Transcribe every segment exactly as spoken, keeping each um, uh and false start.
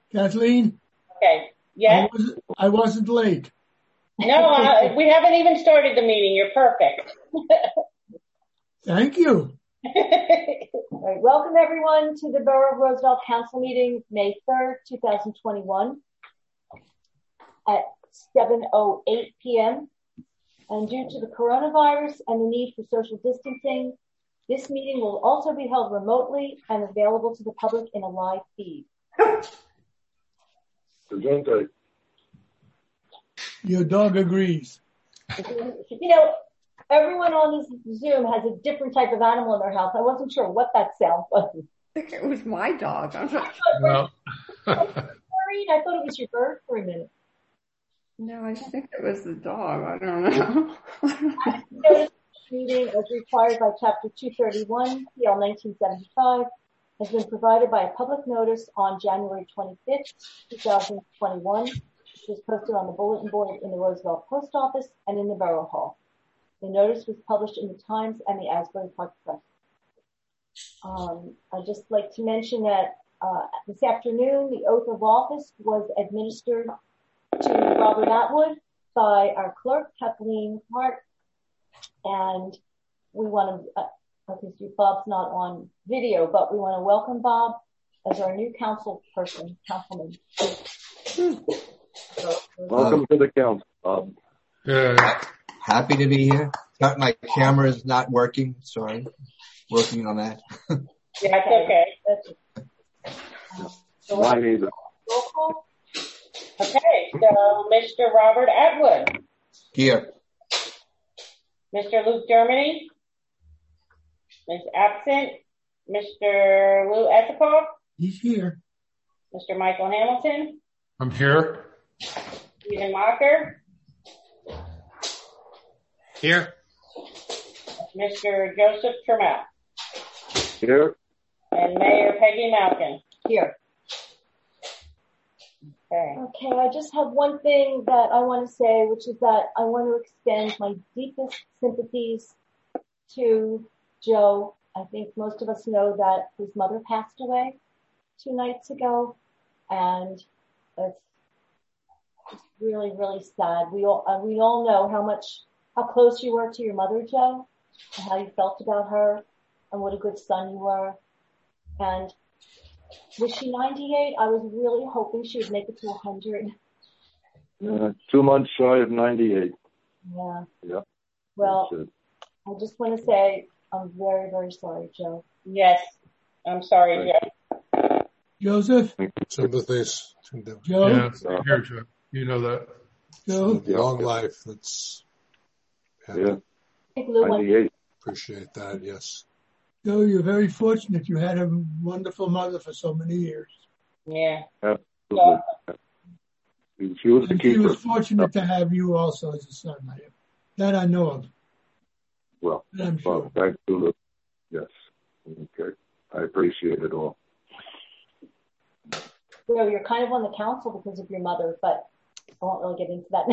Kathleen? Okay. Yeah. I wasn't, I wasn't late. No, uh, we haven't even started the meeting. You're perfect. Thank you. All right, welcome everyone to the Borough of Roosevelt Council meeting, May third, twenty twenty-one at seven oh eight p.m. And due to the coronavirus and the need for social distancing, this meeting will also be held remotely and available to the public in a live feed. Your dog agrees. You know, everyone on this Zoom has a different type of animal in their house. I wasn't sure what that sound was. I think it was my dog. I'm not sure. I thought it was your bird for a minute. No, I think it was the dog. I don't know. This meeting, as required by Chapter two thirty-one, P L nineteen seventy-five, has been provided by a public notice on January twenty-fifth, twenty twenty-one, which was posted on the bulletin board in the Roosevelt Post Office and in the Borough Hall. The notice was published in the Times and the Asbury Park Press. Um, I'd just like to mention that uh, this afternoon, the oath of office was administered to Robert Atwood by our clerk, Kathleen Hart. And we want to, uh, because Bob's not on video, but we want to welcome Bob as our new council person, councilman. Welcome to the council, Bob. Good. Happy to be here. My camera is not working. Sorry. Working on that. Yeah, it's okay. That's um, so Mine either. Roll call. Okay, so Mister Robert Atwood. Here. Mister Luke Germany. Miz absent. Mister Lou Esikoff. He's here. Mister Michael Hamilton. I'm here. Stephen Mocker. Here. Mister Joseph Trammell. Here. And Mayor Peggy Malkin. Here. Okay. Okay, I just have one thing that I want to say, which is that I want to extend my deepest sympathies to Joe. I think most of us know that his mother passed away two nights ago, and it's, it's really, really sad. We all uh, we all know how much how close you were to your mother, Joe, and how you felt about her, and what a good son you were. And was she ninety-eight? I was really hoping she would make it to one hundred. Uh, two months shy of ninety-eight. Yeah. Yeah. Well, I just want to say I'm very, very sorry, Joe. Yes, I'm sorry, Joe. Joseph? Sympathies. Joe? Yeah, I'm here, Joe. You know that. Joe? Yeah. Long life. That's. Yeah. I think Lou went. ninety-eight. Appreciate that. Yes. Joe, you're very fortunate. You had a wonderful mother for so many years. Yeah. Absolutely. She was the And she keeper. was fortunate to have you also as a son. I am. That I know of. Well, I'm sure. well, thanks to the, yes. Okay. I appreciate it all. You know, you're kind of on the council because of your mother, but I won't really get into that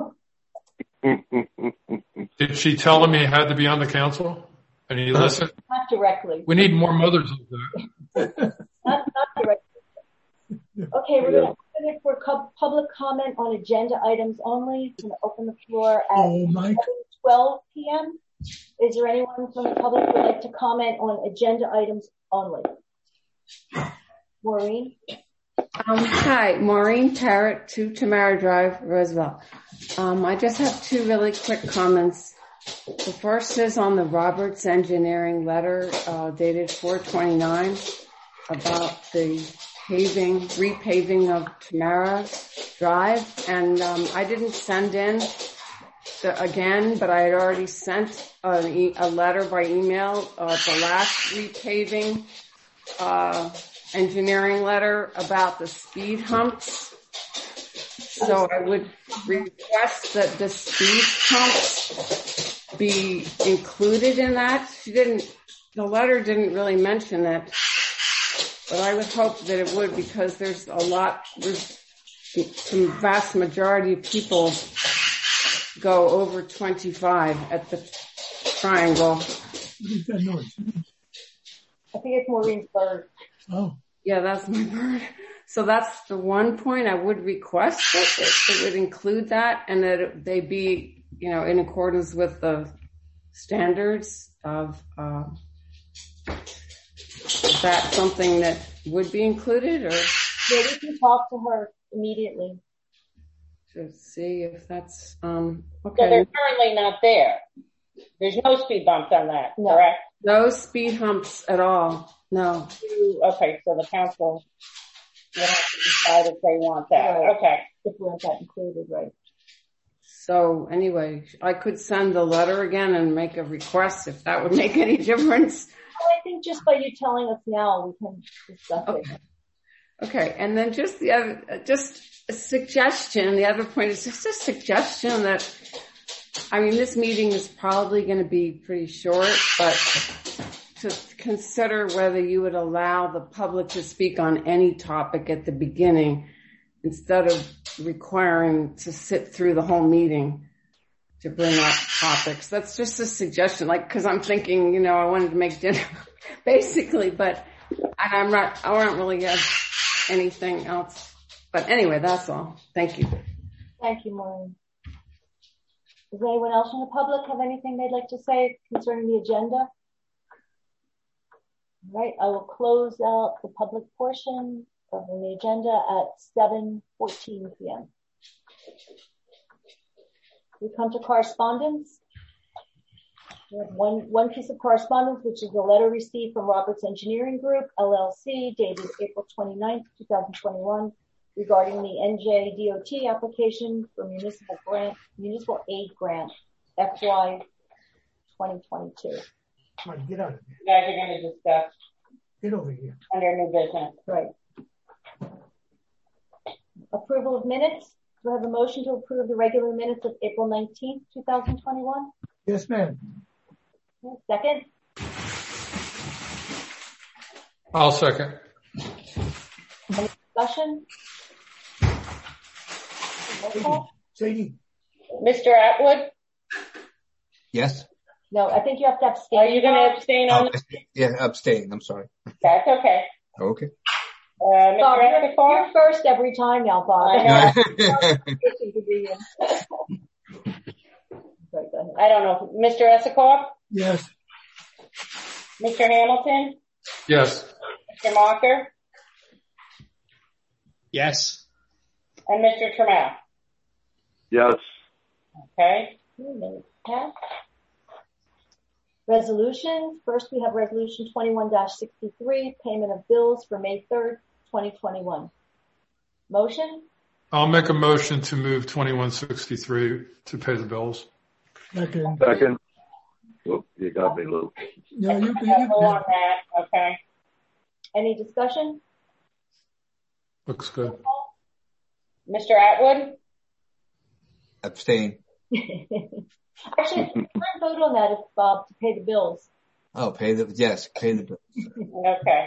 now. Did she tell him he had to be on the council? And he listened? Not directly. We need more mothers like that. Not, not directly. Okay, we're Yeah. going to open it for co- public comment on agenda items only. We're going to open the floor at Oh, Mike. twelve p.m. Is there anyone from the public who would like to comment on agenda items only? Maureen? Um, hi, Maureen Parrott, two Tamara Drive, Roosevelt. Um, I just have two really quick comments. The first is on the Roberts Engineering letter uh, dated four twenty-nine about the paving, repaving of Tamara Drive. And um, I didn't send in the, again, but I had already sent a, e- a letter by email, uh, the last repaving uh, engineering letter about the speed humps. So I would request that the speed humps be included in that. She didn't, the letter didn't really mention it, but I would hope that it would, because there's a lot, there's some vast majority of people go over twenty-five at the triangle. What is that noise? I think it's Maureen's bird. Oh. Yeah, that's my bird. So that's the one point I would request that it, it would include that, and that it, they be, you know, in accordance with the standards of, uh, is that something that would be included, or? Yeah, we can talk to her immediately. To see if that's, um, okay. So they're currently not there. There's no speed bumps on that, No. correct? No speed humps at all. No. Okay, so the council will have to decide if they want that. Right. Okay. If we want that included, right? So anyway, I could send the letter again and make a request if that would make any difference. Well, I think just by you telling us now, we can discuss Okay. it. Okay, and then just the other, just a suggestion. The other point is just a suggestion that, I mean, this meeting is probably going to be pretty short, but to consider whether you would allow the public to speak on any topic at the beginning instead of requiring to sit through the whole meeting to bring up topics. That's just a suggestion, like, cause I'm thinking, you know, I wanted to make dinner basically, but and I'm not, I don't really have anything else. But anyway, that's all. Thank you. Thank you, Maureen. Does anyone else in the public have anything they'd like to say concerning the agenda? All right, I will close out the public portion of the agenda at seven fourteen p.m. We come to correspondence. We have one, one piece of correspondence, which is a letter received from Roberts Engineering Group, L L C, dated April twenty-ninth, twenty twenty-one, regarding the N J D O T application for municipal grant, municipal aid grant, F Y twenty twenty-two. Come on, get out of here. You guys are going to discuss Get over here. under new business. Right. Approval of minutes. Do I have a motion to approve the regular minutes of April nineteenth, twenty twenty-one? Yes, ma'am. Second? I'll second. Any discussion? Roll call? Sadie? Mister Atwood, Yes? No, I think you have to abstain. are you going to abstain on Oh, this? yeah, abstain. I'm sorry. That's okay. Okay. Uh, Bob, Mister you're, Escobar? you're first every time now, Bob. I know. Right, go ahead. I don't know. Mister Escobar? Yes. Mister Hamilton? Yes. Mister Mocker? Yes. And Mister Trammell? Yes. Okay. Minutes passed. Resolutions. First, we have resolution twenty-one dash sixty-three, payment of bills for May third, twenty twenty-one. Motion? I'll make a motion to move twenty-one sixty-three to pay the bills. Second. Second. Whoop, you got me, Lou. No, you can, you Careful on can. that. Okay. Any discussion? Looks good. Mister Atwood? Abstain. Actually, we can't vote on that if Bob to pay the bills. Oh, pay the, yes, pay the bill. Okay.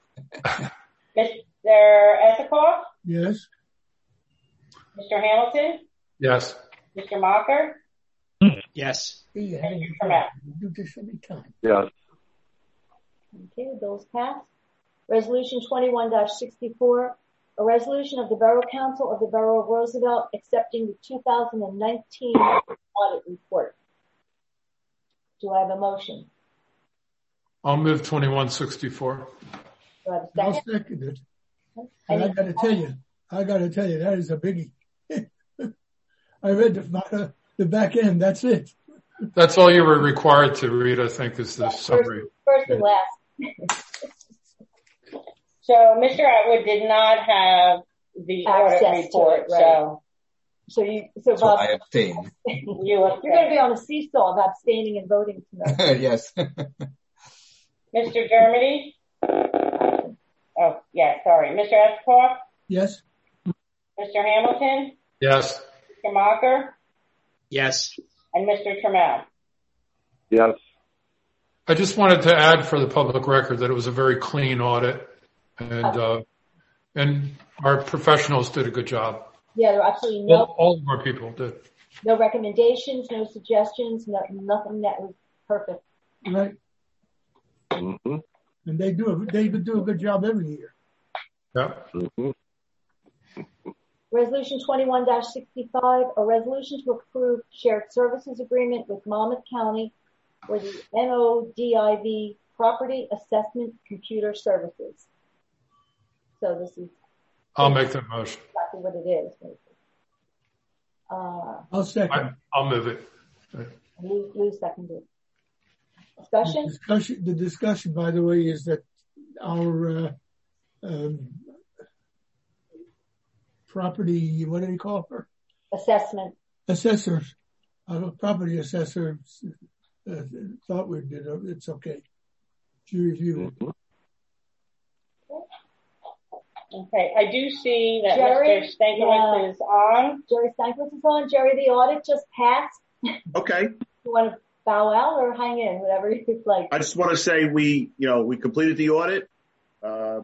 Mister Escobar? Yes. Mister Hamilton? Yes. Mister Mocker? Yes. See, you had Mister it. Trammell? You do this every time. Yes. Okay, the bills passed. Resolution twenty-one dash sixty-four, a resolution of the Borough Council of the Borough of Roosevelt accepting the two thousand nineteen audit report. Do I have a motion? I'll move twenty-one sixty-four. Do I have a I'll second? second it. And I gotta tell you, I gotta tell you, that is a biggie. I read the, the back end, that's it. That's all you were required to read, I think, is the summary. First, first and last. So Mister Atwood did not have the Access to audit report, it, right. so So you, so So Bob, I abstain. you you're going to be on a seesaw of abstaining and voting tonight. Yes. Mister Dermody? Oh, yeah, sorry. Mister Escobar? Yes. Mister Hamilton? Yes. Mister Mocker? Yes. And Mister Trammell? Yes. I just wanted to add for the public record that it was a very clean audit, and uh, and our professionals did a good job. Yeah, there are absolutely All, no, all of our people did. no recommendations, no suggestions, no, nothing that was perfect. Right. Mm-hmm. And they do, a, they do a good job every year. Yeah. Mm-hmm. Resolution twenty-one sixty-five, a resolution to approve shared services agreement with Monmouth County for the N O D I V Property Assessment Computer Services. So this is I'll make that motion. exactly what it is. Uh, I'll second. I, I'll move it. Lou, Lou seconded. The Discussion? discussion, the discussion, by the way, is that our uh, um, property, what do they call her? Assessment. Assessors, our property assessors uh, thought we did. Uh, it's okay. She reviewed it. Okay, I do see that Jerry? Mister Stankiewicz Yeah. is on. Jerry Stankiewicz is on. Jerry, the audit just passed. Okay. You want to bow out or hang in, whatever you'd like. I just want to say we, you know, we completed the audit. Uh,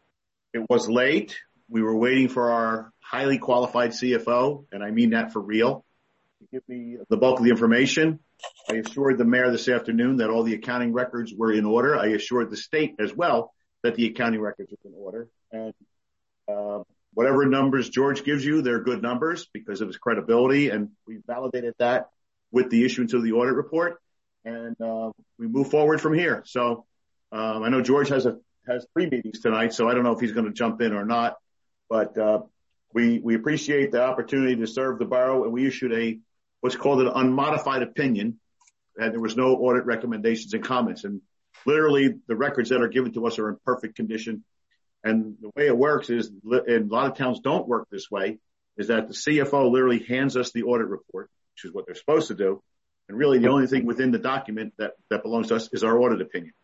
it was late. We were waiting for our highly qualified C F O, and I mean that for real, to give me the bulk of the information. I assured the mayor this afternoon that all the accounting records were in order. I assured the state as well that the accounting records are in order. And uh, whatever numbers George gives you, they're good numbers because of his credibility, and we validated that with the issuance of the audit report, and uh, we move forward from here. So um, I know George has a has three meetings tonight, so I don't know if he's going to jump in or not. But uh, we we appreciate the opportunity to serve the borough, and we issued a what's called an unmodified opinion, and there was no audit recommendations and comments. And literally, the records that are given to us are in perfect condition. And the way it works is, and a lot of towns don't work this way, is that the C F O literally hands us the audit report, which is what they're supposed to do. And really the only thing within the document that, that belongs to us is our audit opinion.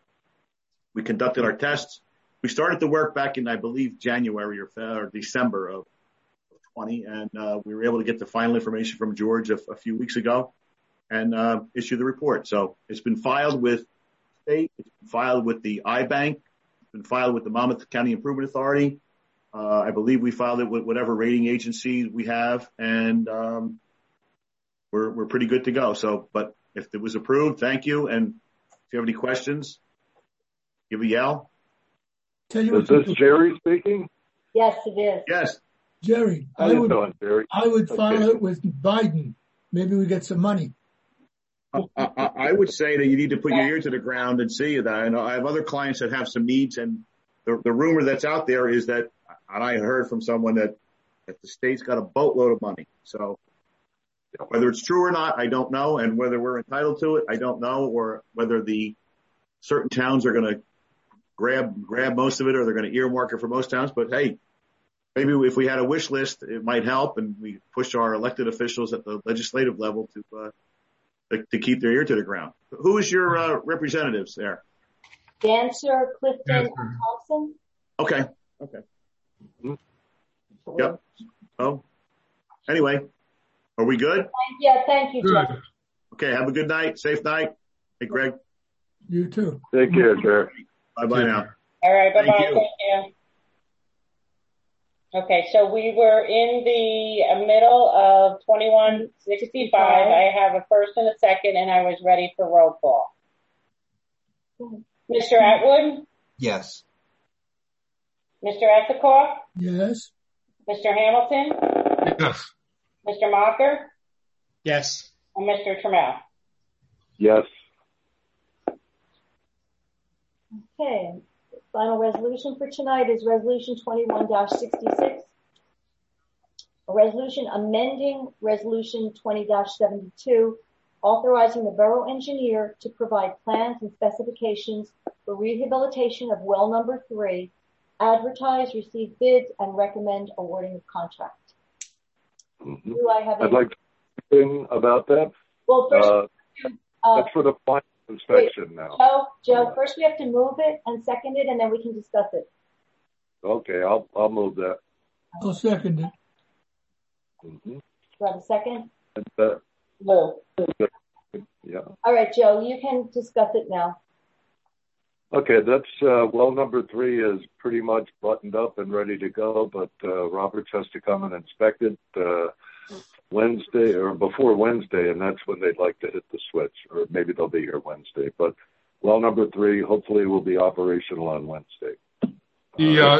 We conducted our tests. We started the work back in, I believe, January or, or December of twenty. And, uh, we were able to get the final information from George a, a few weeks ago and, uh, issue the report. So it's been filed with state. It's been filed with the I bank. It's been filed with the Monmouth County Improvement Authority. Uh, I believe we filed it with whatever rating agencies we have. And, um, We're, we're pretty good to go. So, but if it was approved, thank you. And if you have any questions, give a yell. Tell you Is what, this Jerry speaking? Yes, it is. Yes. Jerry, How I you would, doing, Jerry? I would file Okay. it with Biden. Maybe we get some money. I, I, I would say that you need to put your ear to the ground and see that. I know I have other clients that have some needs, and the, the rumor that's out there is that, and I heard from someone that, that the state's got a boatload of money. So whether it's true or not, I don't know. And whether we're entitled to it, I don't know. Or whether the certain towns are going to grab, grab most of it, or they're going to earmark it for most towns. But hey, maybe if we had a wish list, it might help. And we push our elected officials at the legislative level to, uh, to, to keep their ear to the ground. Who is your, uh, representatives there? Dancer, Clifton, Dancer. and Thompson. Okay. Okay. Yep. Oh, anyway, are we good? Yeah, thank you, Jeff. Good. Okay. Have a good night. Safe night. Hey, Greg. You too. Take care, Jerry. Bye bye now. All right, bye-bye. Thank Thank you. you. Okay, so we were in the uh, middle of twenty-one sixty-five. I have a first and a second, and I was ready for roll call. Mister Atwood? Yes. Mister Ethicourt? Yes. Mister Hamilton? Yes. Mister Mocker? Yes. And Mister Trammell? Yes. Okay. Final resolution for tonight is resolution twenty-one sixty-six. A resolution amending resolution twenty seventy-two, authorizing the borough engineer to provide plans and specifications for rehabilitation of well number three, advertise, receive bids, and recommend awarding of contract. Mm-hmm. Do I have I'd any? like to say something about that. Well, first, Uh, uh, that's for the final inspection now. Joe, Joe, first we have to move it and second it, and then we can discuss it. Okay, I'll I'll move that. I'll second it. Mm-hmm. Do I have a second? And, uh, Lou. yeah. All right, Joe, you can discuss it now. Okay, that's uh, well number three is pretty much buttoned up and ready to go, but uh, Roberts has to come and inspect it uh, Wednesday or before Wednesday, and that's when they'd like to hit the switch, or maybe they'll be here Wednesday. But well number three hopefully will be operational on Wednesday. The, uh,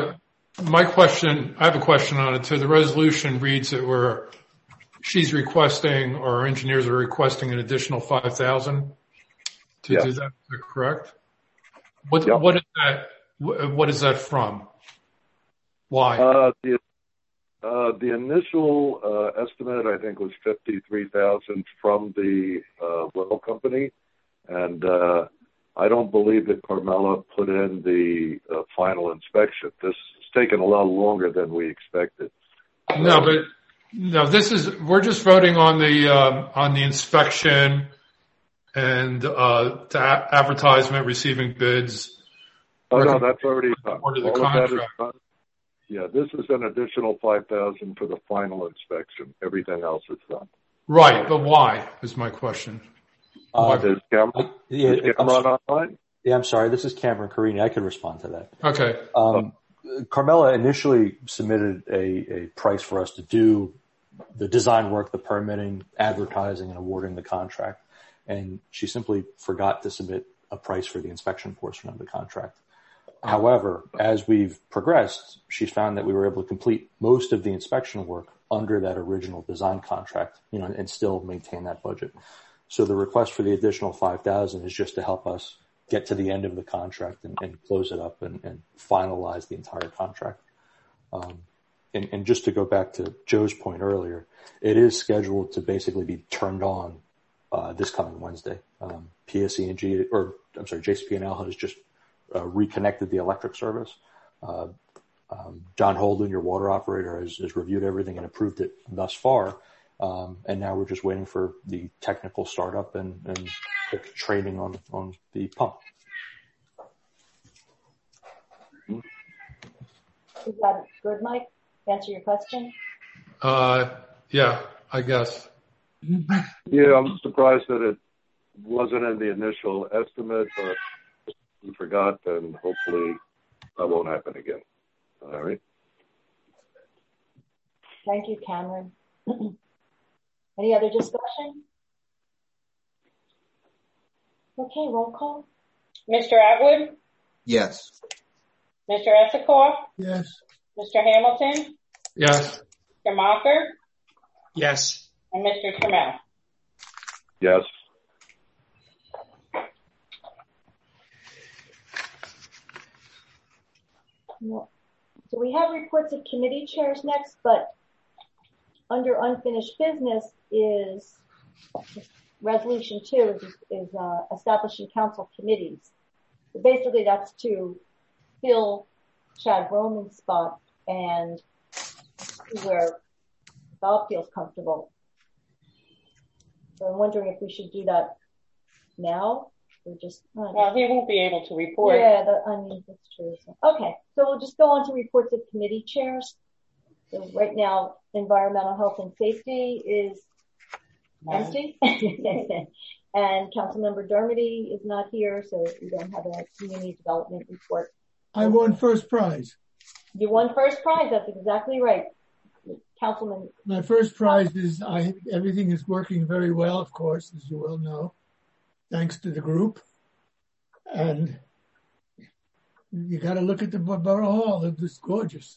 my question, I have a question on it too. The resolution reads that we're, she's requesting, or our engineers are requesting an additional five thousand to Yes. do that. Is that correct? What, Yep. what is that, what is that from? Why? Uh, the, uh, the initial, uh, estimate, I think, was fifty-three thousand from the, uh, well company. And, uh, I don't believe that Carmella put in the uh, final inspection. This has taken a lot longer than we expected. No, but no, this is, we're just voting on the, um, on the inspection and, uh, to a- advertisement, receiving bids. Oh, no, that's already done. Or to the All of that is contract. done. Yeah, this is an additional five thousand for the final inspection. Everything else is done. Right, but why is my question. Uh, Is Cameron, yeah, is I'm, Cameron online? yeah, I'm sorry. This is Cameron Carini. I could respond to that. Okay. Um, Carmella initially submitted a, a price for us to do the design work, the permitting, advertising, and awarding the contract. And she simply forgot to submit a price for the inspection portion of the contract. However, as we've progressed, she's found that we were able to complete most of the inspection work under that original design contract, you know, and still maintain that budget. So the request for the additional five thousand is just to help us get to the end of the contract and, and close it up and, and finalize the entire contract. Um, and, and just to go back to Joe's point earlier, it is scheduled to basically be turned on uh, this coming Wednesday. Um, P S E and G, or I'm sorry, J C P and L has just uh, reconnected the electric service. Uh, um, John Holden, your water operator, has, has reviewed everything and approved it thus far. Um, and now we're just waiting for the technical startup and, and training on, on the pump. Is that good, Mike? Answer your question? Uh, yeah, I guess. Yeah, I'm surprised that it wasn't in the initial estimate, but we forgot, and hopefully that won't happen again. All right. Thank you, Cameron. Any other discussion? Okay, roll call. Mister Atwood? Yes. Mister Esikoff? Yes. Mister Hamilton? Yes. Mister Mocker? Yes. And Mister Trammell? Yes. So we have reports of committee chairs next, but under unfinished business is resolution two is, is uh, establishing council committees. So basically that's to fill Chad Roman's spot and where Bob feels comfortable. So I'm wondering if we should do that now or just. Uh, Well, he won't be able to report. Yeah, that, I mean, that's true. So, okay, so we'll just go on to reports of committee chairs. So right now, environmental health and safety is empty. And Councilmember Dermody is not here, so we don't have a community development report. I won first prize. You won first prize, that's exactly right. Councilman. My first prize is I, everything is working very well, of course, as you well know, thanks to the group. And you got to look at the Borough Hall. It was gorgeous.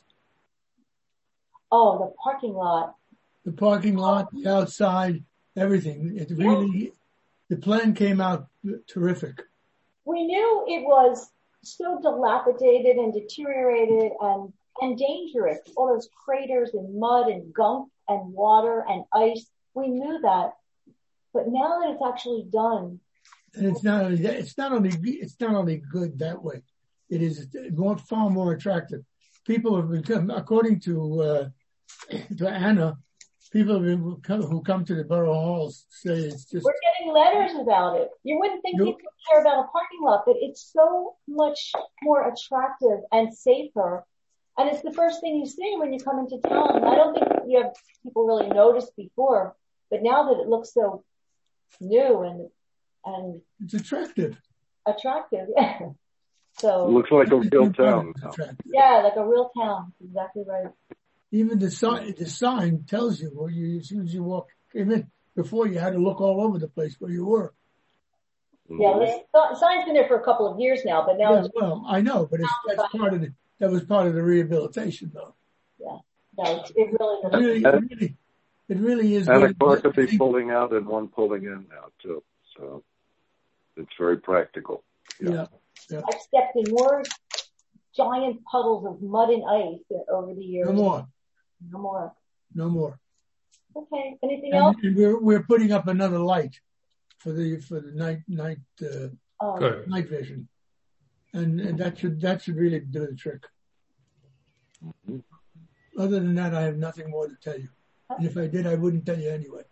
Oh, the parking lot. The parking lot, the outside, everything. It really, the plan came out terrific. We knew it was so dilapidated and deteriorated and, and dangerous. All those craters and mud and gunk and water and ice. We knew that. But now that it's actually done. And it's not only that, it's not only, it's not only good that way. It is more, far more attractive. People have become, according to, uh, to Anna, people who come, who come to the borough halls say it's just. We're getting letters about it. You wouldn't think Nope. people care about a parking lot, but it's so much more attractive and safer. And it's the first thing you see when you come into town. And I don't think you have people really noticed before, but now that it looks so new and, and. It's attractive. Attractive, yeah. So. It looks like a real town. Yeah, like a real town. Exactly right. Even the sign, the sign tells you where you, as soon as you walk, came in, before you had to look all over the place where you were. Yeah, the sign's been there for a couple of years now, but now Yeah, it's. well, I know, but it's, that's part of the, that was part of the rehabilitation though. Yeah. No, it, it really, It really, it really, it really is. And good. a car could be pulling out and one pulling in now too. So it's very practical. Yeah. yeah. yeah. I've stepped in more giant puddles of mud and ice over the years. No more. No more. No more. Okay. Anything And, else? and we're we're putting up another light for the for the night night uh, Um, Good. night vision, and, and that should that should really do the trick. Mm-hmm. Other than that, I have nothing more to tell you. And if I did, I wouldn't tell you anyway.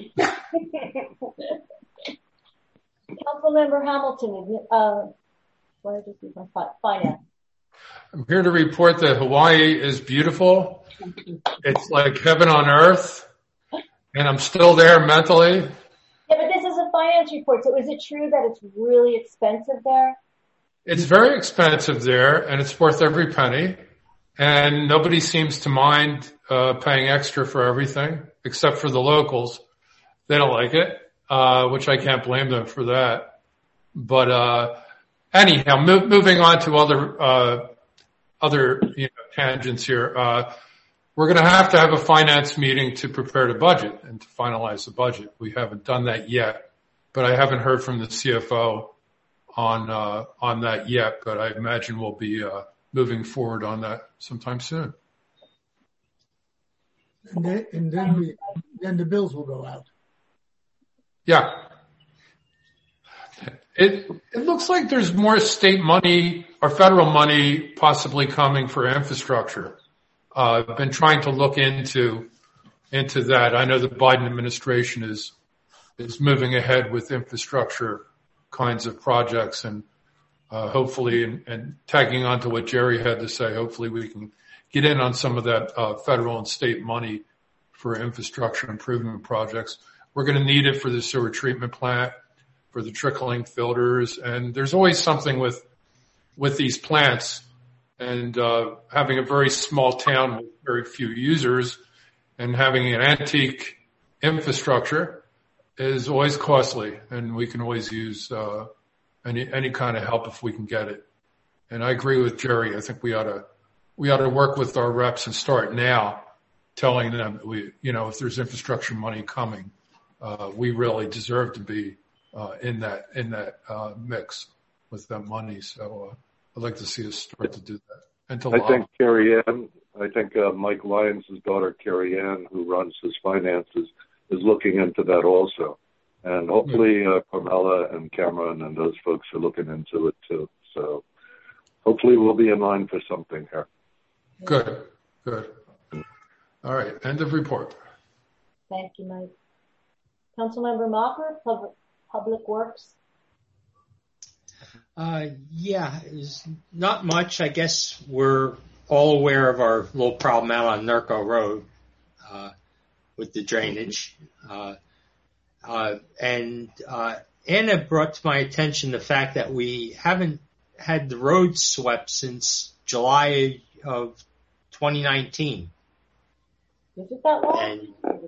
Councilmember Hamilton, uh, what did I just do? My fi- finance. I'm here to report that Hawaii is beautiful. It's like heaven on earth, and I'm still there mentally. Yeah, but this is a finance report, so is it true that it's really expensive there? It's very expensive there, and it's worth every penny. And nobody seems to mind uh paying extra for everything, except for the locals. They don't like it, uh which I can't blame them for that. But uh anyhow, mo- moving on to other uh other you know, tangents here. Uh We're going to have to have a finance meeting to prepare the budget and to finalize the budget. We haven't done that yet, but I haven't heard from the C F O on uh on that yet. But I imagine we'll be uh moving forward on that sometime soon. And then, and then, we, then the bills will go out. Yeah. It it looks like there's more state money or federal money possibly coming for infrastructure. Uh, I've been trying to look into into that. I know the Biden administration is is moving ahead with infrastructure kinds of projects, and uh, hopefully, and, and tagging on to what Jerry had to say, hopefully we can get in on some of that uh, federal and state money for infrastructure improvement projects. We're going to need it for the sewer treatment plant, for the trickling filters, and there's always something with with these plants. And uh having a very small town with very few users and having an antique infrastructure is always costly, and we can always use uh any any kind of help if we can get it. And I agree with Jerry. I think we ought to we ought to work with our reps and start now telling them that we you know if there's infrastructure money coming, uh we really deserve to be uh in that in that uh mix with that money. So uh I'd like to see us start to do that. And to I think Carrie Ann, I think uh, Mike Lyons' daughter, Carrie Ann, who runs his finances, is looking into that also. And hopefully uh, Carmela and Cameron and those folks are looking into it too. So hopefully we'll be in line for something here. Good, good. All right, end of report. Thank you, Mike. Councilmember Mocker, Public, Public Works. Uh, yeah, it's not much. I guess we're all aware of our little problem out on Nurko Road, uh, with the drainage. Uh, uh, and, uh, Anna brought to my attention the fact that we haven't had the road swept since July of twenty nineteen. Is it that long? And,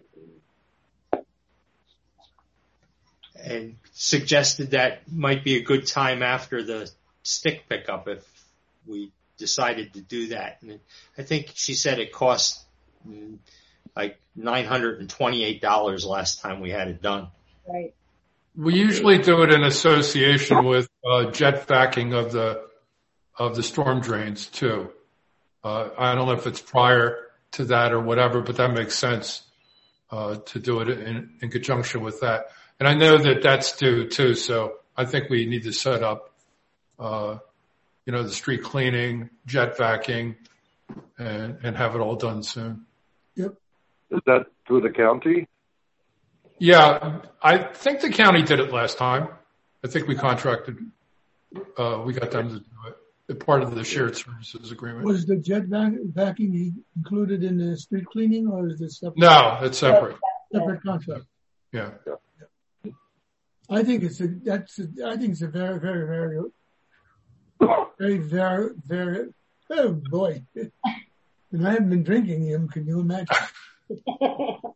and suggested that might be a good time after the stick pickup if we decided to do that. And I think she said it cost mm, like nine hundred twenty-eight dollars last time we had it done. Right. We usually do it in association with uh, jet vacuuming of the of the storm drains too. Uh, I don't know if it's prior to that or whatever, but that makes sense uh, to do it in, in conjunction with that. And I know that that's due too, so I think we need to set up, uh, you know, the street cleaning, jet vacuuming, and, and have it all done soon. Yep. Is that through the county? Yeah, I think the county did it last time. I think we contracted, uh, we got them to do it. They're part of the shared services agreement. Was the jet vac- vacuum included in the street cleaning, or is this separate? No, it's separate. Separate contract. Yeah. Yeah. I think it's a, that's, a, I think it's a very, very, very, very, very, very, oh boy. And I haven't been drinking him, can you imagine?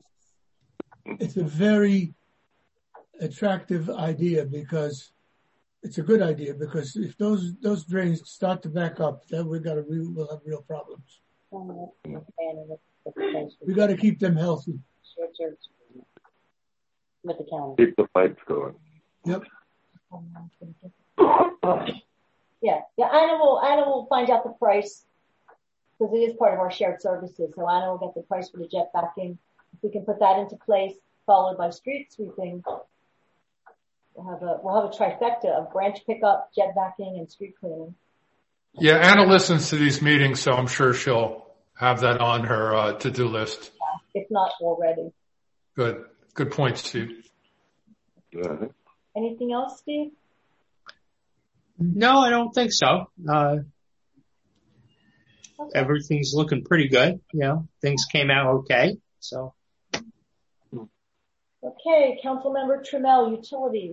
It's a very attractive idea because it's a good idea because if those, those drains start to back up, then we've got a real, we'll have real problems. We got to keep them healthy. With the county. Keep the pipes going. Yep. Yeah, yeah. Anna will Anna will find out the price because it is part of our shared services. So Anna will get the price for the jet backing. If we can put that into place, followed by street sweeping, we'll have a we'll have a trifecta of branch pickup, jet backing, and street cleaning. Yeah, Anna listens to these meetings, so I'm sure she'll have that on her uh, to-do list. Yeah, if not already. Good. Good point, Steve. Uh-huh. Anything else, Steve? No, I don't think so. Uh, okay. Everything's looking pretty good. You know, things came out okay. So. Okay, Councilmember Trammell, utilities.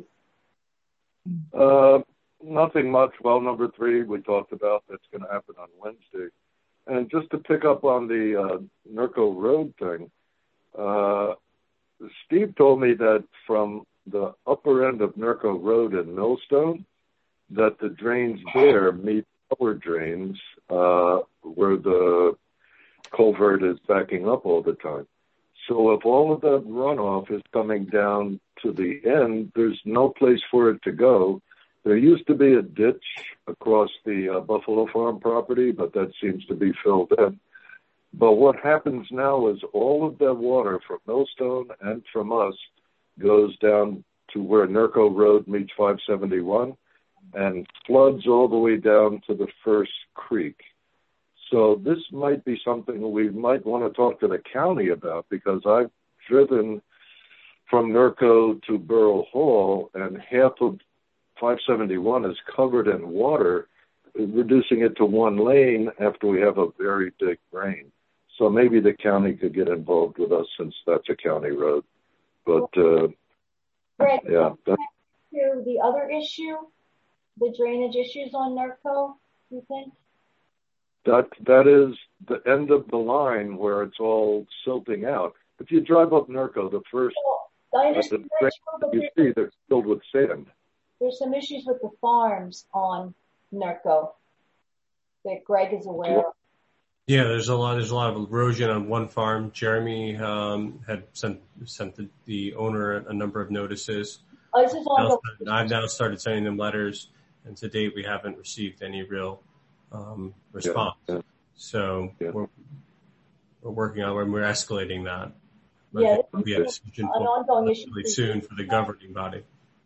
Uh, nothing much. Well, number three, we talked about that's going to happen on Wednesday. And just to pick up on the uh, Nerco Road thing, uh, Steve told me that from the upper end of Nerco Road in Millstone, that the drains there meet lower drains uh, where the culvert is backing up all the time. So if all of that runoff is coming down to the end, there's no place for it to go. There used to be a ditch across the uh, Buffalo Farm property, but that seems to be filled in. But what happens now is all of that water from Millstone and from us goes down to where Nerco Road meets five seventy-one and floods all the way down to the first creek. So this might be something we might want to talk to the county about, because I've driven from Nerco to Borough Hall and half of five seventy-one is covered in water, reducing it to one lane after we have a very big rain. So maybe the county could get involved with us since that's a county road. But, uh, Greg, yeah. That, to the other issue, the drainage issues on Nerco, you think? that, that is the end of the line where it's all silting out. If you drive up Nerco, the first well, I uh, understand the that, you see, they're filled with sand. There's some issues with the farms on Nerco that Greg is aware of. Yeah, there's a lot. There's a lot of erosion on one farm. Jeremy um, had sent sent the, the owner a number of notices. Oh, this is on now, I've now started sending them letters, and to date we haven't received any real um, response. Yeah, yeah. So yeah. we're we're working on it. We're escalating that. But yeah, we'll be at a decision point really soon for the governing body.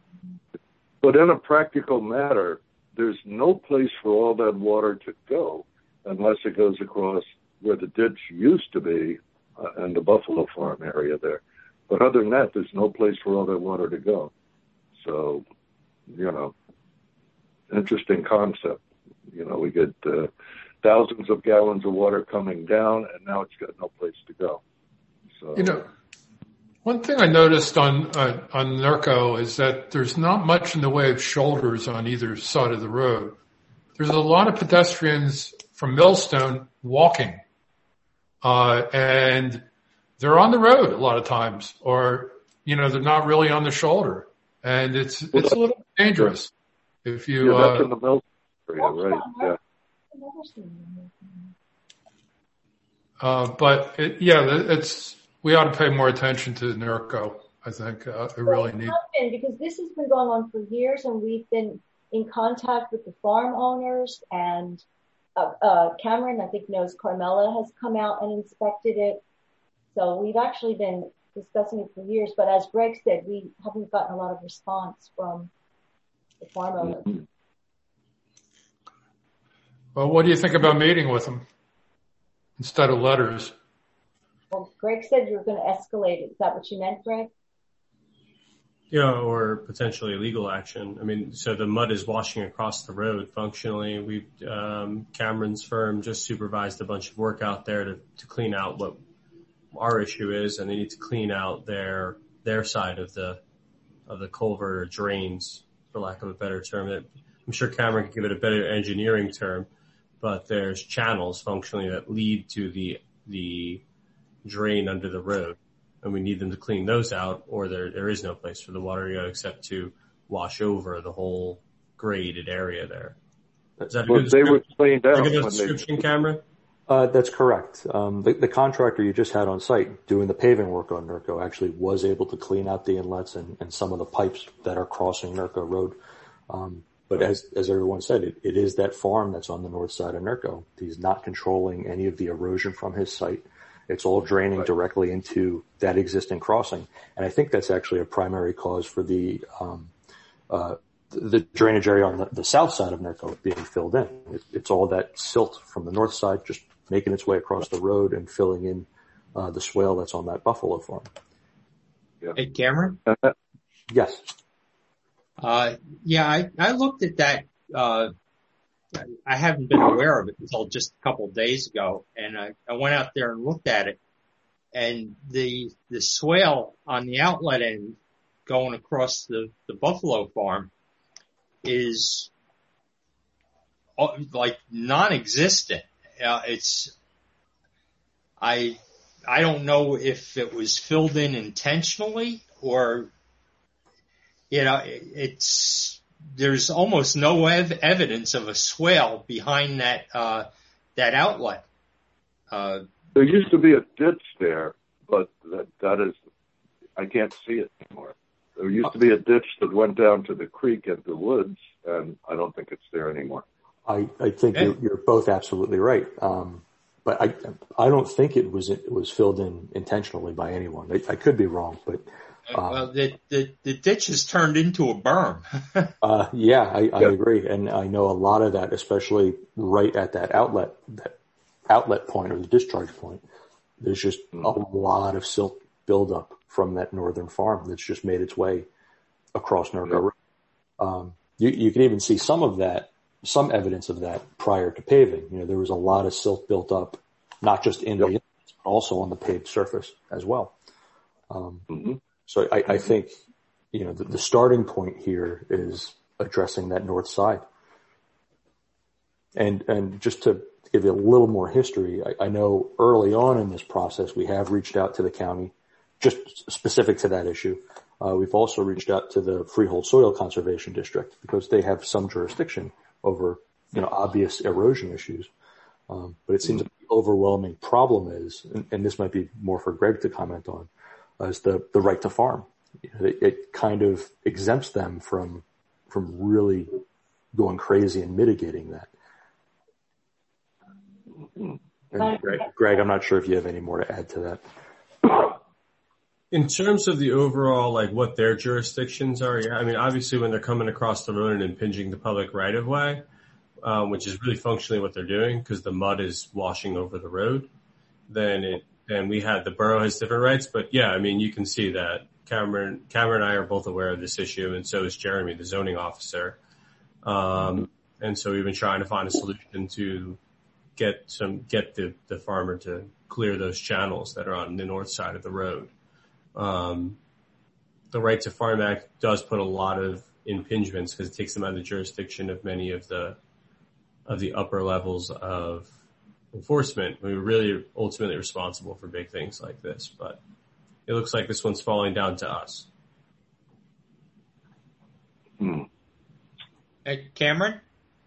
But in a practical matter, there's no place for all that water to go unless it goes across where the ditch used to be uh, and the Buffalo Farm area there. But other than that, there's no place for all that water to go. So, you know, interesting concept. You know, we get uh, thousands of gallons of water coming down, and now it's got no place to go. So, you know, one thing I noticed on uh, on Nerco is that there's not much in the way of shoulders on either side of the road. There's a lot of pedestrians from Millstone walking, uh, and they're on the road a lot of times, or, you know, they're not really on the shoulder. And it's, well, it's a little dangerous if you, yeah, that's uh, in the Millstone area, right? Yeah. Uh, but it, yeah, it's, we ought to pay more attention to Nerco. I think, uh, it really needs. Because this has been going on for years, and we've been in contact with the farm owners, and uh, uh, Cameron, I think, knows Carmela has come out and inspected it. So we've actually been discussing it for years, but as Greg said, we haven't gotten a lot of response from the farm owners. Mm-hmm. Well, what do you think about meeting with them instead of letters? Well, Greg said you were going to escalate it. Is that what you meant, Greg? Yeah, or potentially legal action. I mean, so the mud is washing across the road functionally. We've, um, Cameron's firm just supervised a bunch of work out there to, to clean out what our issue is, and they need to clean out their, their side of the, of the culvert or drains, for lack of a better term. I'm sure Cameron could give it a better engineering term, but there's channels functionally that lead to the, the drain under the road. And we need them to clean those out, or there there is no place for the water to go except to wash over the whole graded area there. Is that a Well, good they were description? cleaned out Is that a good when they- description, Cameron? Uh, that's correct. Um, the, the contractor you just had on site doing the paving work on Nurko actually was able to clean out the inlets and, and some of the pipes that are crossing Nurko Road. Um, but as, as everyone said, it, it is that farm that's on the north side of Nurko. He's not controlling any of the erosion from his site. It's all draining Right. directly into that existing crossing. And I think that's actually a primary cause for the, um, uh, the drainage area on the, the south side of Nurko being filled in. It, it's all that silt from the north side just making its way across the road and filling in uh, the swale that's on that buffalo farm. Yeah. Hey, Cameron? Yes. Uh, yeah, I, I looked at that. Uh, I haven't been aware of it until just a couple of days ago, and I, I went out there and looked at it. And the the swale on the outlet end going across the, the buffalo farm is uh, like non-existent. Uh, it's I I don't know if it was filled in intentionally or you know it, it's there's almost no ev- evidence of a swale behind that uh, that outlet. Uh, There used to be a ditch there, but that, that is, I can't see it anymore. There used to be a ditch that went down to the creek into the woods, and I don't think it's there anymore. I, I think Hey. you're, you're both absolutely right. Um, but I, I don't think it was, it was filled in intentionally by anyone. I, I could be wrong, but, um, well, the, the the ditch has turned into a berm. uh, yeah, I, I Yeah. agree. And I know a lot of that, especially right at that outlet, that outlet point or the discharge point. There's just a lot of silt buildup from that northern farm that's just made its way across Nurko Road. Um, you, you can even see some of that, some evidence of that prior to paving. You know, there was a lot of silt built up, not just in Yep. the inlets, but also on the paved surface as well. Um, Mm-hmm. so I, I think, you know, the, the starting point here is addressing that north side. And, and just to give you a little more history, I, I know early on in this process, we have reached out to the county, just specific to that issue. Uh, we've also reached out to the Freehold Soil Conservation District because they have some jurisdiction over, you know, obvious erosion issues. Um, but it seems like the overwhelming problem is, and, and this might be more for Greg to comment on, uh, is the, the right to farm. It, it kind of exempts them from, from really going crazy and mitigating that. And Greg, Greg, I'm not sure if you have any more to add to that. In terms of the overall, like what their jurisdictions are, yeah, I mean, obviously when they're coming across the road and impinging the public right of way, um, which is really functionally what they're doing because the mud is washing over the road, then it, then we had, the borough has different rights. But yeah, I mean, you can see that Cameron, Cameron and I are both aware of this issue, and so is Jeremy, the zoning officer. Um, and so we've been trying to find a solution to get some, get the, the farmer to clear those channels that are on the north side of the road. Um, the Right to Farm Act does put a lot of impingements because it takes them out of the jurisdiction of many of the, of the upper levels of enforcement. We're really ultimately responsible for big things like this, but it looks like this one's falling down to us. Hmm. Hey, Cameron?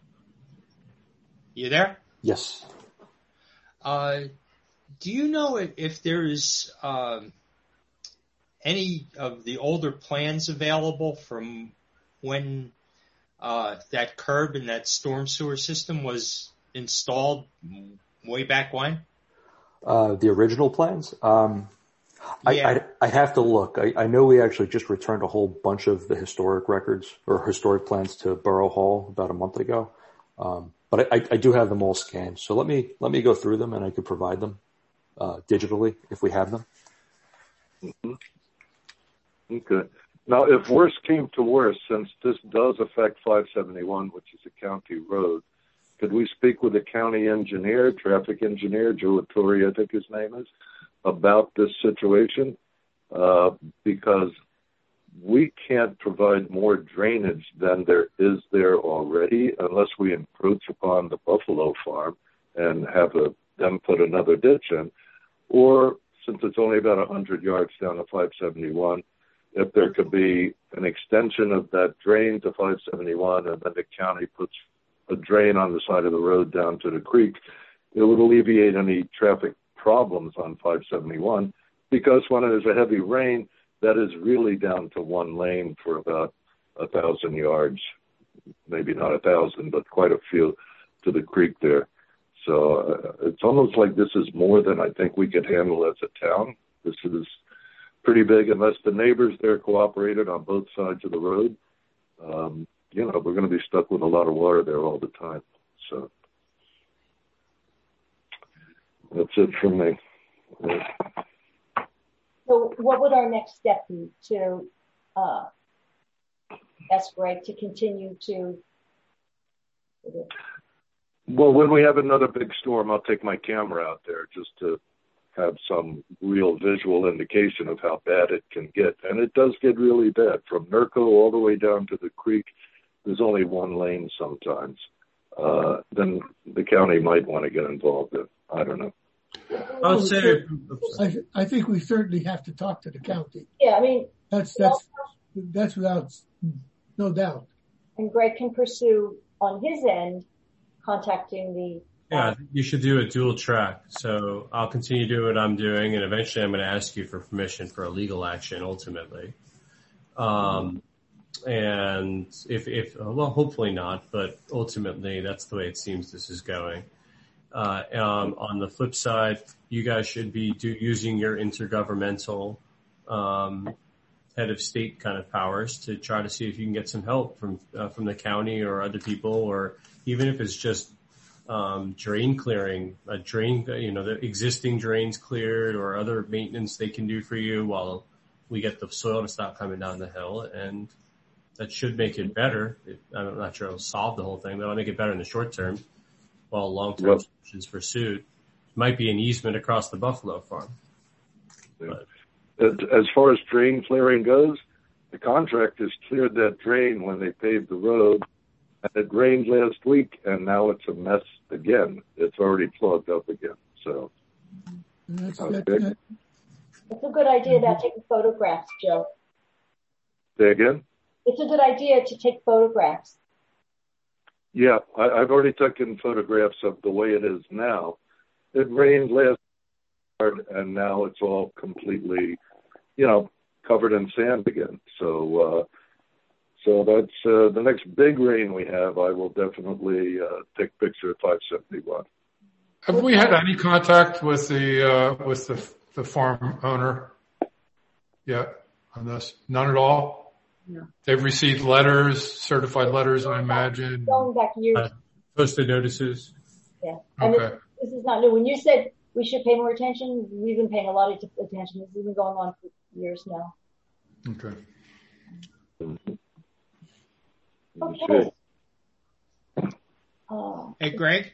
You there? Yes. Uh, do you know if, if there's, um, any of the older plans available from when uh, that curb and that storm sewer system was installed way back when? Uh, the original plans? Um, I, Yeah. I, I have to look. I, I know we actually just returned a whole bunch of the historic records or historic plans to Borough Hall about a month ago. Um, but I, I do have them all scanned. So let me, let me go through them and I could provide them, uh, digitally if we have them. Mm-hmm. Okay. Now, if worse came to worse, since this does affect five seventy-one, which is a county road, could we speak with the county engineer, traffic engineer, Joe Atturi, I think his name is, about this situation? Uh, because we can't provide more drainage than there is there already unless we encroach upon the buffalo farm and have a, them put another ditch in. Or, since it's only about one hundred yards down to five seventy-one, if there could be an extension of that drain to five seventy-one and then the county puts a drain on the side of the road down to the creek, it would alleviate any traffic problems on five seventy-one, because when there's a heavy rain, that is really down to one lane for about a thousand yards, maybe not a thousand, but quite a few to the creek there. So uh, it's almost like this is more than I think we could handle as a town. This is pretty big. Unless the neighbors there cooperated on both sides of the road, um, you know, we're going to be stuck with a lot of water there all the time. So that's it from me. Yeah. So what would our next step be to uh, ask Greg to continue to? Well, when we have another big storm, I'll take my camera out there just to have some real visual indication of how bad it can get. And it does get really bad. From Nerco all the way down to the creek, there's only one lane sometimes. Uh, then the county might want to get involved in. I don't know. I would say, I, I think we certainly have to talk to the county. Yeah, I mean, That's, that's, that's without, no doubt. and Greg can pursue on his end contacting the. yeah, you should do a dual track. So I'll continue doing what I'm doing, and eventually I'm going to ask you for permission for a legal action ultimately. Um, and if, if, well, hopefully not, but ultimately that's the way it seems this is going. Uh, um, on the flip side, you guys should be do, using your intergovernmental, um, head of state kind of powers to try to see if you can get some help from, uh, from the county or other people, or even if it's just, um, drain clearing, a drain, you know, the existing drains cleared or other maintenance they can do for you while we get the soil to stop coming down the hill. And that should make it better. I'm not sure it'll solve the whole thing, but it'll make it better in the short term. While long-term Well, solutions pursued, might be an easement across the buffalo farm. But. As far as drain clearing goes, the contractors cleared that drain when they paved the road, and it rained last week, and now it's a mess again. It's already plugged up again. So That's, okay. that, that, It's a good idea about taking photographs, Joe. Say again? It's a good idea to take photographs. Yeah, I, I've already taken photographs of the way it is now. It rained last year, and now it's all completely, you know, covered in sand again. So, uh, so that's uh, the next big rain we have. I will definitely uh, take a picture of five seventy-one. Have we had any contact with the uh, with the the farm owner yet on this? None at all. No. They've received letters, certified letters, I imagine. Going back years. Uh, posted notices. Yeah. And Okay. this, this is not new. When you said we should pay more attention, we've been paying a lot of attention. This has been going on for years now. Okay. Okay. Uh, Hey, Greg,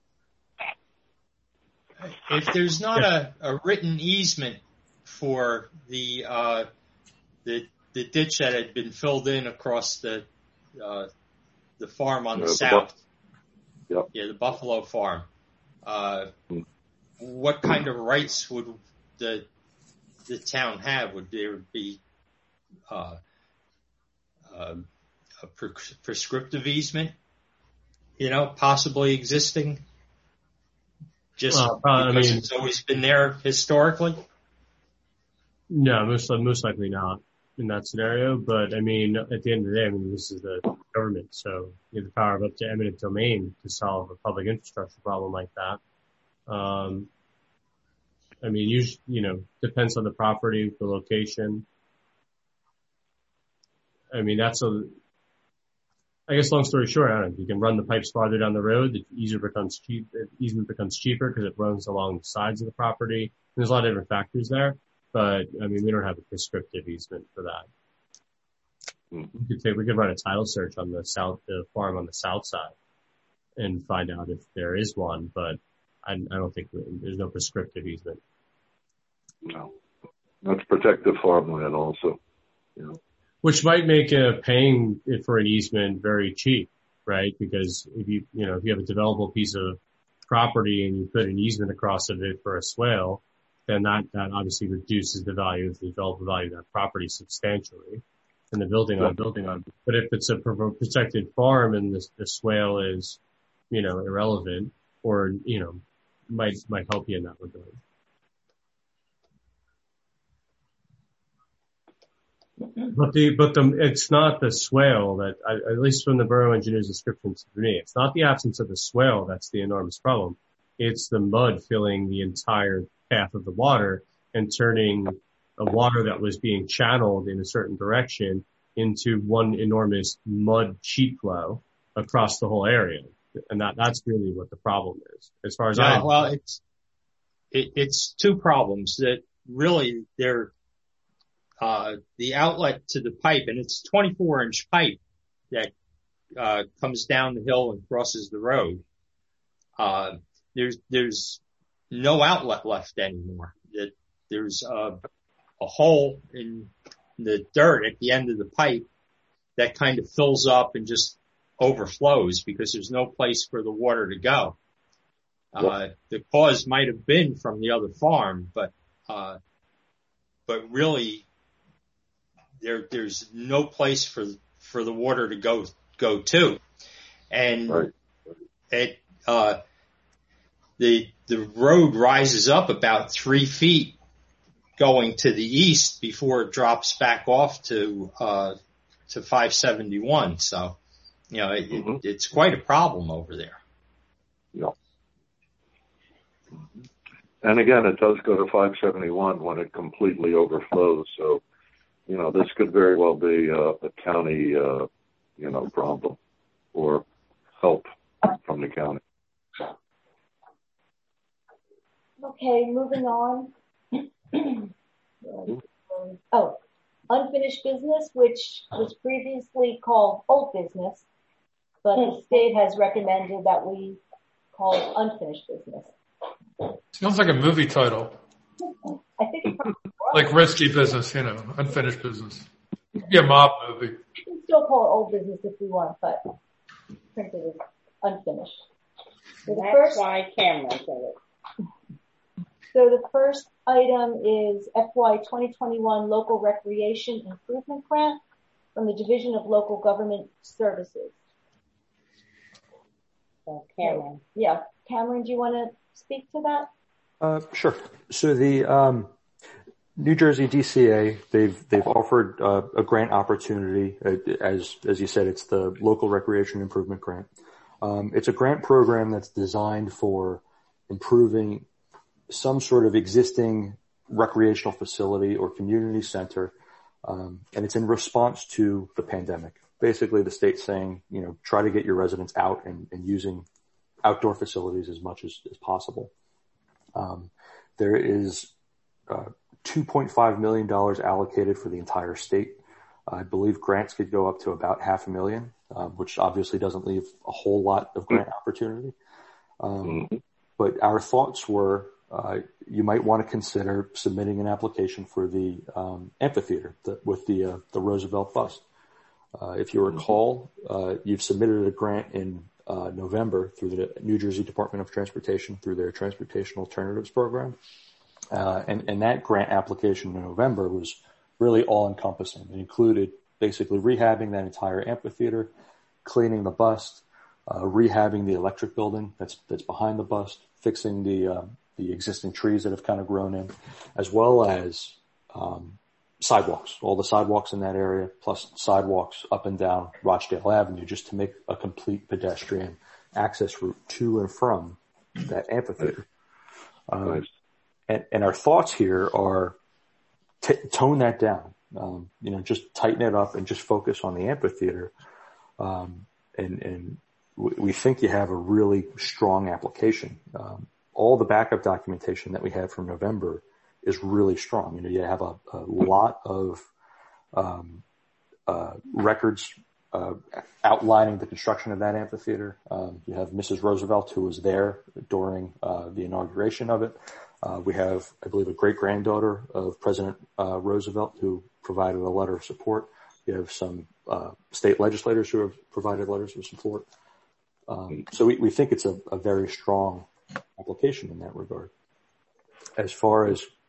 if there's not a, a written easement for the uh, the the ditch that had been filled in across the uh, the farm on the Yeah, the south, buff- Yep. yeah, the Buffalo farm, uh, Hmm. what kind of rights would the the town have? Would there be uh, um, a pre- prescriptive easement, you know, possibly existing, just Uh, probably, I because mean- it's always been there historically? No, most most likely not in that scenario. But I mean, at the end of the day, I mean, this is the government, so you have the power of up to eminent domain to solve a public infrastructure problem like that. Um, I mean, usually, you know, depends on the property, the location. I mean, that's a, I guess long story short, I don't know, you can run the pipes farther down the road, the easier becomes cheap, the easement becomes cheaper because it runs along the sides of the property. There's a lot of different factors there, but I mean, we don't have a prescriptive easement for that. We could say we could run a title search on the south, the farm on the south side and find out if there is one, but I, I don't think there's no prescriptive easement. No. That's protective farmland also. You know. Which might make uh, paying it for an easement very cheap, right? Because if you, you know, if you have a developable piece of property and you put an easement across of it for a swale, then that, that obviously reduces the value of the development value of that property substantially. And the building on building on. But if it's a protected farm and the, the swale is, you know, irrelevant or, you know, might, might help you in that regard. But the, but the, it's not the swale that, I, at least from the borough engineer's description to me, it's not the absence of the swale that's the enormous problem. It's the mud filling the entire path of the water and turning a water that was being channeled in a certain direction into one enormous mud sheet flow across the whole area. And that, that's really what the problem is. As far as yeah, I well, it's, it, it's two problems that really they're, uh, the outlet to the pipe, and it's twenty-four inch pipe that, uh, comes down the hill and crosses the road. Uh, there's, there's no outlet left anymore. That there's a, a hole in the dirt at the end of the pipe that kind of fills up and just overflows because there's no place for the water to go. Uh, the cause might have been from the other farm, but, uh, but really there, there's no place for, for the water to go, go to. And right. it, uh, the, the road rises up about three feet going to the east before it drops back off to, uh, to five seventy-one. So, you know, it, mm-hmm. it, it's quite a problem over there. Yeah. And again, it does go to five seventy-one when it completely overflows. So, you know, this could very well be uh, a county, uh, you know, problem or help from the county. Okay, moving on. Oh, unfinished business, which was previously called old business, but the state has recommended that we call it unfinished business. Sounds like a movie title. I think it's like risky business, you know, unfinished business. Yeah, mob movie. We can still call it old business if we want, but printed as unfinished. So the That's first, why Cameron said it. So the first item is F Y twenty twenty-one Local Recreation Improvement Grant from the Division of Local Government Services. So Cameron. Yeah. Cameron, do you want to speak to that? Uh, sure. So the um, New Jersey D C A, they've they've offered uh, a grant opportunity. Uh, as as you said, it's the Local Recreation Improvement Grant. Um, it's a grant program that's designed for improving some sort of existing recreational facility or community center, um, and it's in response to the pandemic. Basically, the state's saying, you know, try to get your residents out and, and using outdoor facilities as much as, as possible. Um, there is uh, two point five million dollars allocated for the entire state. I believe grants could go up to about half a million, uh, which obviously doesn't leave a whole lot of grant opportunity. Um, but our thoughts were, uh, you might want to consider submitting an application for the um, amphitheater the, with the uh, the Roosevelt bust. Uh, if you recall, uh, you've submitted a grant in uh, November through the New Jersey Department of Transportation through their Transportation Alternatives Program. Uh, and, and that grant application in November was really all-encompassing. It included basically rehabbing that entire amphitheater, cleaning the bust, uh, rehabbing the electric building that's that's behind the bust, fixing the uh, the existing trees that have kind of grown in, as well as um, sidewalks, all the sidewalks in that area, plus sidewalks up and down Rochdale Avenue, just to make a complete pedestrian access route to and from that amphitheater. Um, nice. and, and our thoughts here are t- tone that down, um, you know, just tighten it up and just focus on the amphitheater. Um, and, and we think you have a really strong application. Um, all the backup documentation that we had from November is really strong. You know, you have a, a lot of, um, uh, records, uh, outlining the construction of that amphitheater. Um, you have Missus Roosevelt, who was there during, uh, the inauguration of it. Uh, we have, I believe, a great granddaughter of President, uh, Roosevelt, who provided a letter of support. You have some, uh, state legislators who have provided letters of support. Um, so we, we think it's a, a very strong application in that regard. As far as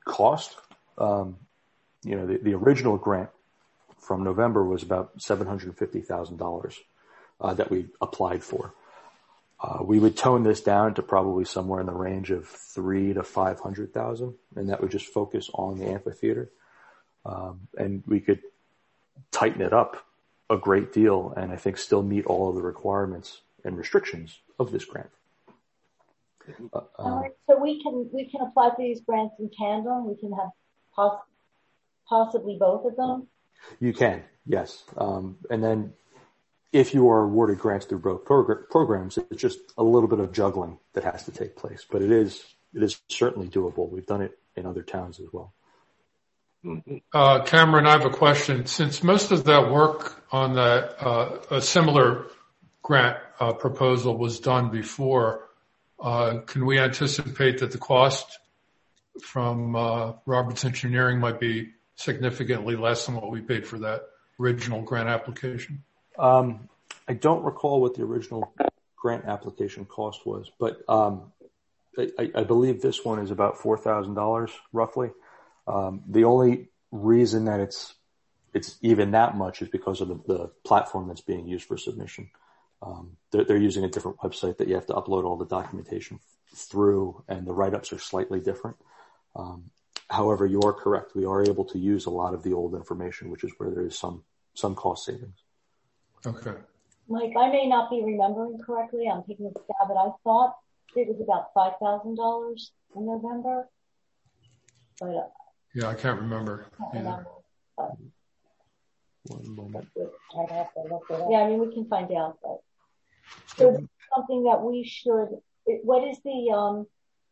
cost, um, you know, the, the original grant from November was about seven hundred fifty thousand dollars uh, that we applied for. Uh, we would tone this down to probably somewhere in the range of three to five hundred thousand, and that would just focus on the amphitheater. Um, and we could tighten it up a great deal, and I think still meet all of the requirements and restrictions of this grant. Uh, All right, so we can we can apply for these grants in tandem. We can have poss- possibly both of them. You can, yes, um, and then. If you are awarded grants through both progr- programs, it's just a little bit of juggling that has to take place. But it is it is certainly doable. We've done it in other towns as well. Uh, Cameron, I have a question. Since most of that work on that uh, a similar grant uh, proposal was done before, uh, can we anticipate that the cost from uh, Roberts Engineering might be significantly less than what we paid for that original grant application? Um, I don't recall what the original grant application cost was, but um, I, I believe this one is about four thousand dollars roughly. Um, the only reason that it's it's even that much is because of the, the platform that's being used for submission. Um, they're, they're using a different website that you have to upload all the documentation through, and the write-ups are slightly different. Um, however, you are correct. We are able to use a lot of the old information, which is where there is some some cost savings. Okay. Mike, I may not be remembering correctly. I'm taking a stab, but I thought it was about five thousand dollars in November. But uh, yeah, I can't remember. I can't Yeah. remember. But, One moment. I'd have to look it up. Yeah, I mean, we can find out. But so it's something that we should. It, what is the um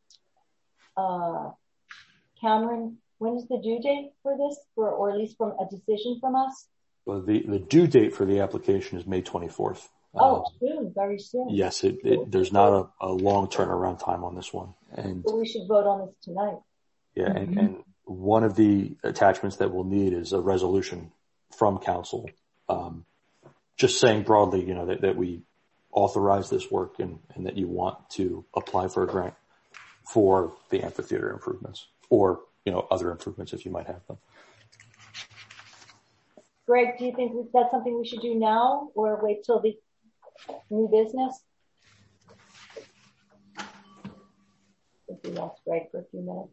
uh Cameron? When is the due date for this, for or at least from a decision from us? Well, the, the due date for the application is May twenty-fourth. Oh, Um, soon, very soon. yes, it, it, there's not a, a long turnaround time on this one. And So we should vote on this tonight. yeah, and, and one of the attachments that we'll need is a resolution from council, um, just saying broadly, you know, that, that we authorize this work and, and that you want to apply for a grant for the amphitheater improvements or, you know, other improvements if you might have them. Greg, do you think that's something we should do now or wait till the new business? I think we lost Greg for a few minutes.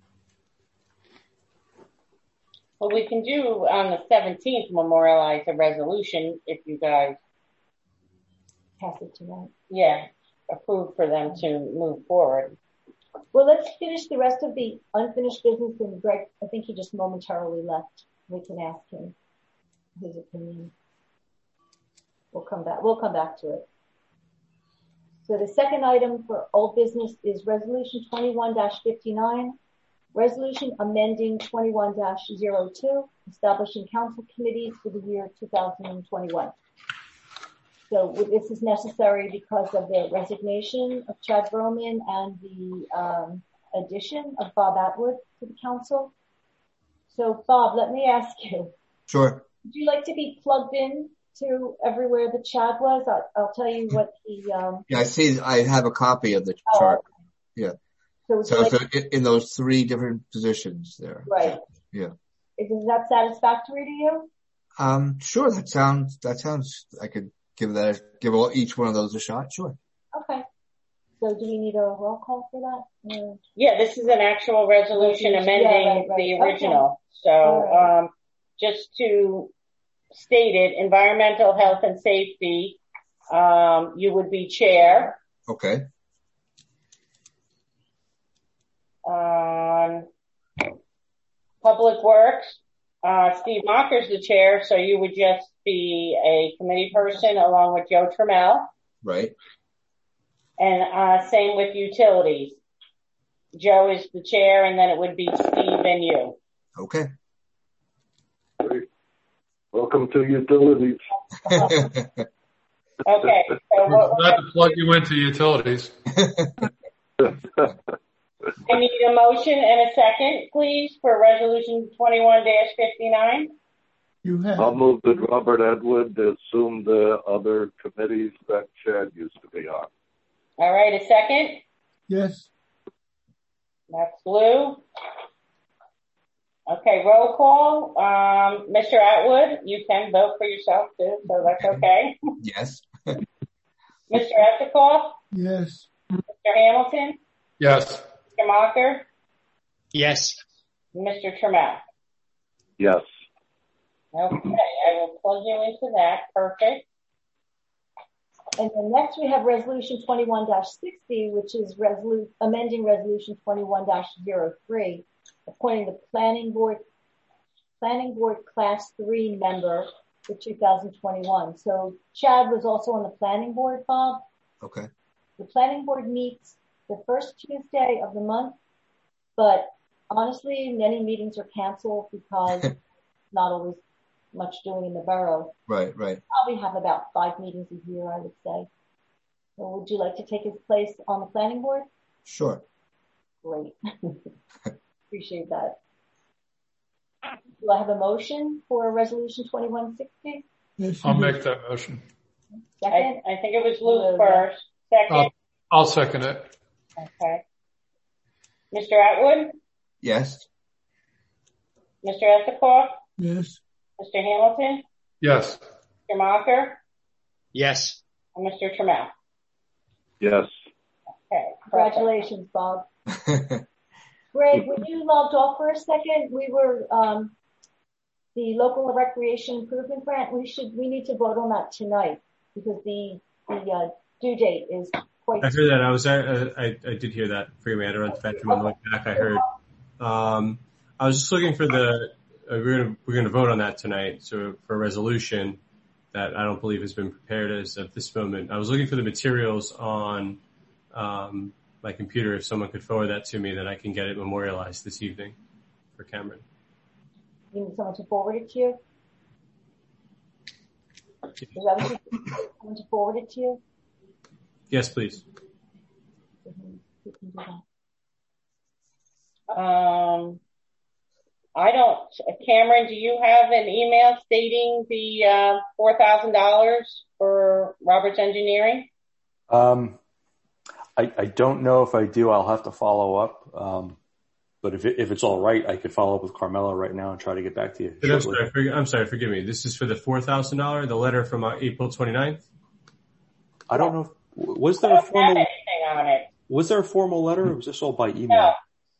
Well, we can do on the seventeenth memorialize a resolution if you guys Pass it tonight. yeah, approve for them to move forward. Well, let's finish the rest of the unfinished business. And Greg, I think he just momentarily left. We can ask him his opinion. We'll come back. We'll come back to it. So the second item for old business is resolution twenty-one dash fifty-nine, resolution amending twenty-one dash zero two, establishing council committees for the year two thousand twenty-one. So this is necessary because of the resignation of Chad Broman and the um, addition of Bob Atwood to the council. So Bob, let me ask you. Sure. Would you like to be plugged in to everywhere that Chad was? I'll, I'll tell you what he. Um, Yeah, I see. I have a copy of the oh, chart. Yeah. So, it's So, like, so in, in those three different positions there. right. Yeah. Is that satisfactory to you? Um, sure. That sounds, that sounds, I could give that, give all, each one of those a shot. Sure. Okay. So do we need a roll call for that? Or? Yeah, this is an actual resolution amending Yeah, right, right. the original. Okay. So, right. um, just to state it, environmental health and safety, um, you would be chair. Okay. Um, Public Works, uh, Steve Mocker's the chair, so you would just be a committee person along with Joe Trammell. Right. And, uh, same with utilities. Joe is the chair, and then it would be Steve and you. Okay. Great. Welcome to utilities. Okay. So what, Glad to plug you into utilities. I need a motion and a second, please, for resolution twenty-one dash fifty-nine. You have. I'll move that Robert Atwood assume the other committees that Chad used to be on. All right, a second. Yes. That's Lou. Okay, roll call. Um, Mister Atwood, you can vote for yourself too, so that's okay. Yes. Mister Epikoff? Yes. Mister Hamilton? Yes. Mister Mocker? Yes. Mister Trammell? Yes. Okay, I will plug you into that. Perfect. And then next we have resolution twenty-one dash sixty, which is resolu- amending resolution twenty-one dash zero three, appointing the planning board, planning board class three member for two thousand twenty-one. So Chad was also on the planning board, Bob. Okay. The planning board meets the first Tuesday of the month, but honestly, many meetings are canceled because not always much doing in the borough. Right, right. Probably have about five meetings a year, I would say. So would you like to take his place on the planning board? Sure. Great. Appreciate that. Do I have a motion for resolution twenty-one sixty? Yes, I'll you do. make that motion. Second? I, I think it was Luke first. Second. I'll, I'll second it. Okay. Mister Atwood? Yes. Mister Epikoff? Yes. Mister Hamilton? Yes. Mister Mocker? Yes. And Mister Trammell? Yes. Okay. Congratulations, Bob. Greg, when you logged off for a second, we were, um, the local recreation improvement grant, we should, we need to vote on that tonight because the, the, uh, due date is quite I heard that. I was, uh, I, I did hear that. Forgive me. I had to run to the bathroom on the way back. I heard. Um, I was just looking for the. Uh, we're gonna we're gonna vote on that tonight. So for a resolution that I don't believe has been prepared as of this moment. I was looking for the materials on um, my computer. If someone could forward that to me, then I can get it memorialized this evening for Cameron. You need someone to forward it to you? Is that what you need someone to forward it to you? Yes, please. You can do that. Um, I don't, Cameron, do you have an email stating the, uh, four thousand dollars for Roberts Engineering? Um, I, I don't know if I do. I'll have to follow up. Um, but if it, if it's all right, I could follow up with Carmela right now and try to get back to you. I'm sorry, for, I'm sorry, forgive me. This is for the four thousand dollars, the letter from uh, April twenty-ninth? I don't know. If, was there a Don't have formal, anything on it. was there a formal letter or was this all by email? No.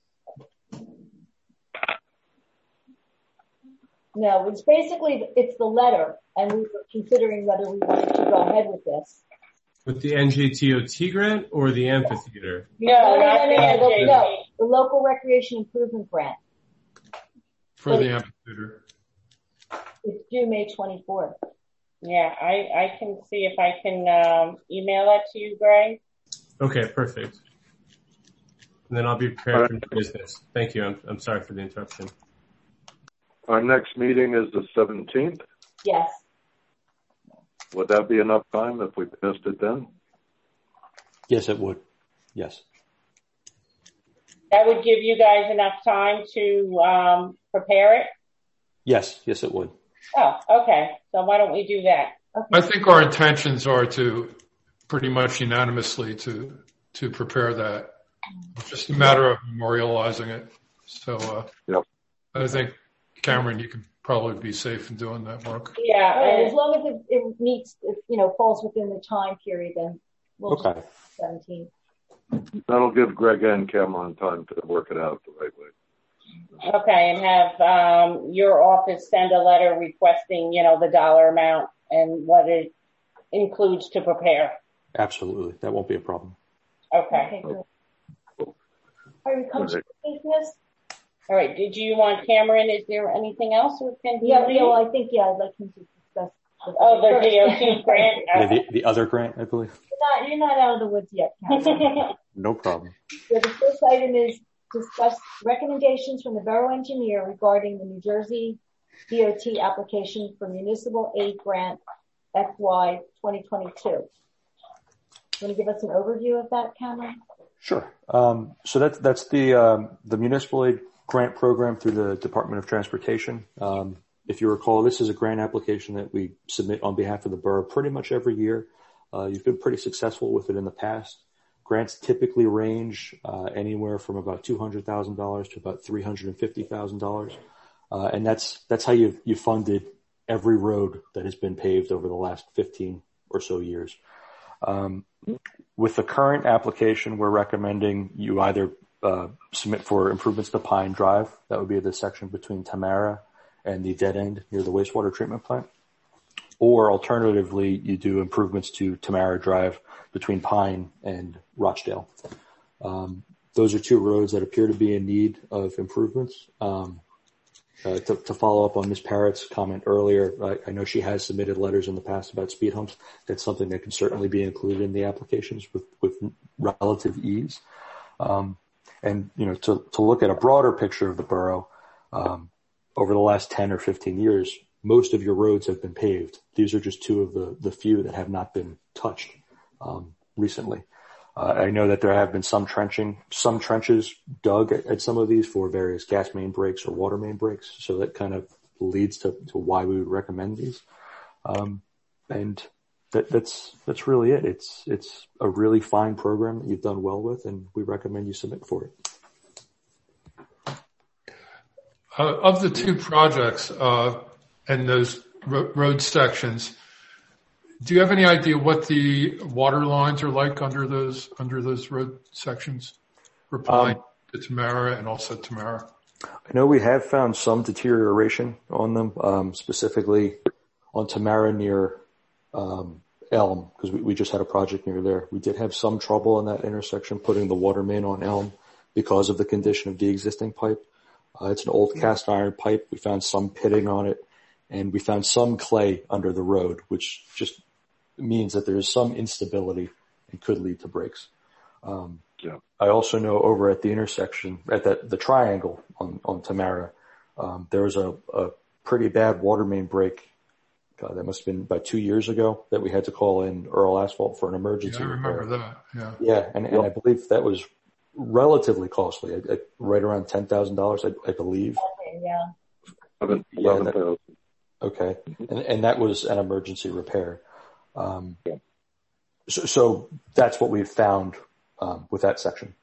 No, it's basically, it's the letter, and we were considering whether we wanted to go ahead with this. With the N J T O T grant or the amphitheater? No, No, no, not no, the no, no, N J T. no, the local recreation improvement grant. For the amphitheater. It's due May twenty-fourth. Yeah, I, I can see if I can, um, email that to you, Greg. Okay, perfect. And then I'll be prepared for new business. Thank you. I'm, I'm sorry for the interruption. Our next meeting is the seventeenth. Yes. Would that be enough time if we missed it then? Yes, it would. Yes. That would give you guys enough time to, um, prepare it? Yes, yes, it would. Oh, okay. So why don't we do that? Okay. I think our intentions are to pretty much unanimously to, to prepare that. It's just a matter of memorializing it. So, uh, Yep. I think Cameron, you could probably be safe in doing that work. Yeah. Right, and- as long as it, it meets, it, you know, falls within the time period, then we'll Okay. just seventeen. That'll give Greg and Cameron time to work it out the right way. Okay, and have um, your office send a letter requesting, you know, the dollar amount and what it includes to prepare. Absolutely. That won't be a problem. Okay. Okay, good. All right, we come to business. All right. Did you want Cameron? Is there anything else we can do? Yeah, yeah, well, I think, yeah, I'd like him to discuss. the- Oh, the first. D O T grant. Yeah, the, the other grant, I believe. You're not, you're not out of the woods yet, Cameron. No problem. So the first item is discuss recommendations from the borough engineer regarding the New Jersey D O T application for municipal aid grant F Y twenty twenty-two. You want to give us an overview of that, Cameron? Sure. Um, so that's, that's the, um, the municipal aid grant program through the Department of Transportation. Um, if you recall, this is a grant application that we submit on behalf of the borough pretty much every year. Uh, you've been pretty successful with it in the past. Grants typically range uh, anywhere from about two hundred thousand dollars to about three hundred fifty thousand dollars. Uh, and that's, that's how you, you funded every road that has been paved over the last fifteen or so years. Um, with the current application, we're recommending you either, uh, submit for improvements to Pine Drive. That would be the section between Tamara and the dead end near the wastewater treatment plant. Or alternatively, you do improvements to Tamara Drive between Pine and Rochdale. Um, those are two roads that appear to be in need of improvements. Um, uh, to, to follow up on Miz Parrott's comment earlier, I, I know she has submitted letters in the past about speed humps. That's something that can certainly be included in the applications with, with relative ease. Um, and, you know, to, to look at a broader picture of the borough, um, over the last ten or fifteen years, most of your roads have been paved. These are just two of the, the few that have not been touched, um, recently. Uh, I know that there have been some trenching, some trenches dug at, at some of these for various gas main breaks or water main breaks. So that kind of leads to, to why we would recommend these. Um, and that, that's, that's really it. It's, it's a really fine program that you've done well with, and we recommend you submit for it. Uh, of the two projects, uh, and those ro- road sections, do you have any idea what the water lines are like under those, under those road sections for Pine um, to Tamara and also Tamara? I know we have found some deterioration on them, um, specifically on Tamara near, um, Elm, because we, we just had a project near there. We did have some trouble in that intersection putting the water main on Elm because of the condition of the existing pipe. Uh, it's an old cast iron pipe. We found some pitting on it, and we found some clay under the road, which just means that there is some instability and could lead to breaks. Um, yeah. I also know over at the intersection, at the, the triangle on, on Tamara, um, there was a, a pretty bad water main break. God, that must have been about two years ago that we had to call in Earl Asphalt for an emergency. Yeah, I remember repair. that. Yeah. Yeah. And, and I believe that was relatively costly, at, at right around ten thousand dollars, I, I believe. Yeah. Yeah. That, okay. And, and that was an emergency repair. Um, yeah. so, so that's what we've found, um, with that section.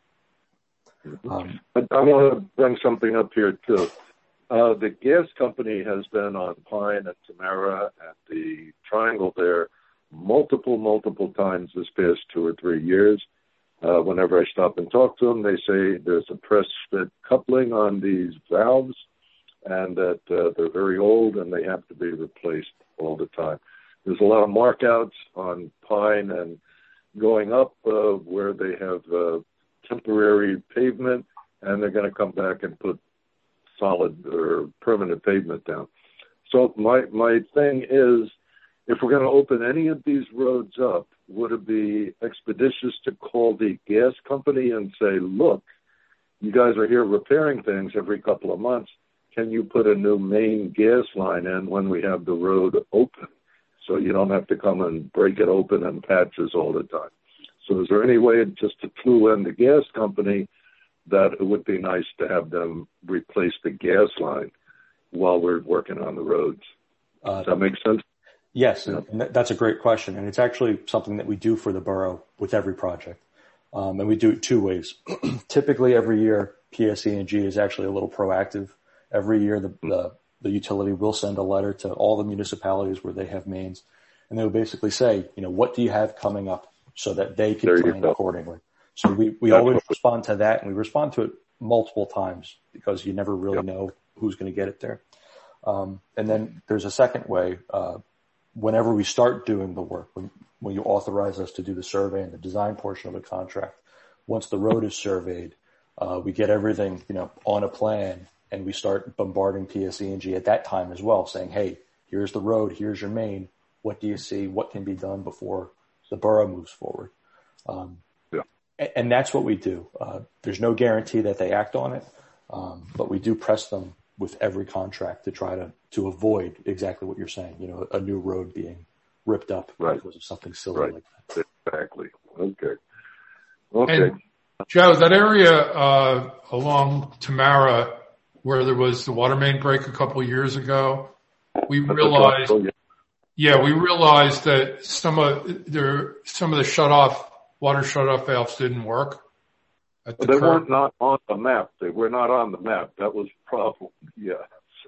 Um, I, I want to bring something up here too. Uh, the gas company has been on Pine and Tamara at the triangle there multiple, multiple times this past two or three years. Uh, whenever I stop and talk to them, they say there's a press fit coupling on these valves and that uh, they're very old and they have to be replaced all the time. There's a lot of markouts on Pine and going up uh, where they have uh, temporary pavement, and they're going to come back and put solid or permanent pavement down. So my my thing is, if we're going to open any of these roads up, would it be expeditious to call the gas company and say, look, you guys are here repairing things every couple of months. Can you put a new main gas line in when we have the road open so you don't have to come and break it open and patches all the time? So is there any way just to clue in the gas company that it would be nice to have them replace the gas line while we're working on the roads? Uh, Does that make sense? Yes, yeah. And that's a great question. And it's actually something that we do for the borough with every project. Um, and we do it two ways. Typically every year, P S E and G is actually a little proactive. Every year, the, the, the utility will send a letter to all the municipalities where they have mains. And they will basically say, you know, what do you have coming up so that they can plan accordingly? So we, we always respond to that, and we respond to it multiple times because you never really yep. know who's going to get it there. Um, and then there's a second way, uh, whenever we start doing the work, when, when you authorize us to do the survey and the design portion of the contract, once the road is surveyed, uh, we get everything, you know, on a plan, and we start bombarding P S E and G at that time as well, saying, hey, here's the road, here's your main. What do you see? What can be done before the borough moves forward? Um, yeah. and, and that's what we do. Uh, there's no guarantee that they act on it, um, but we do press them with every contract to try to, to avoid exactly what you're saying, you know, a new road being ripped up right. because of something silly right. like that. Exactly. Okay. Okay. And Joe, that area, uh, along Tamara where there was the water main break a couple of years ago, we realized, yeah, we realized that some of there, some of the shut off, water shut off valves didn't work. At the they curb. weren't not on the map. They were not on the map. That was the problem. Yeah.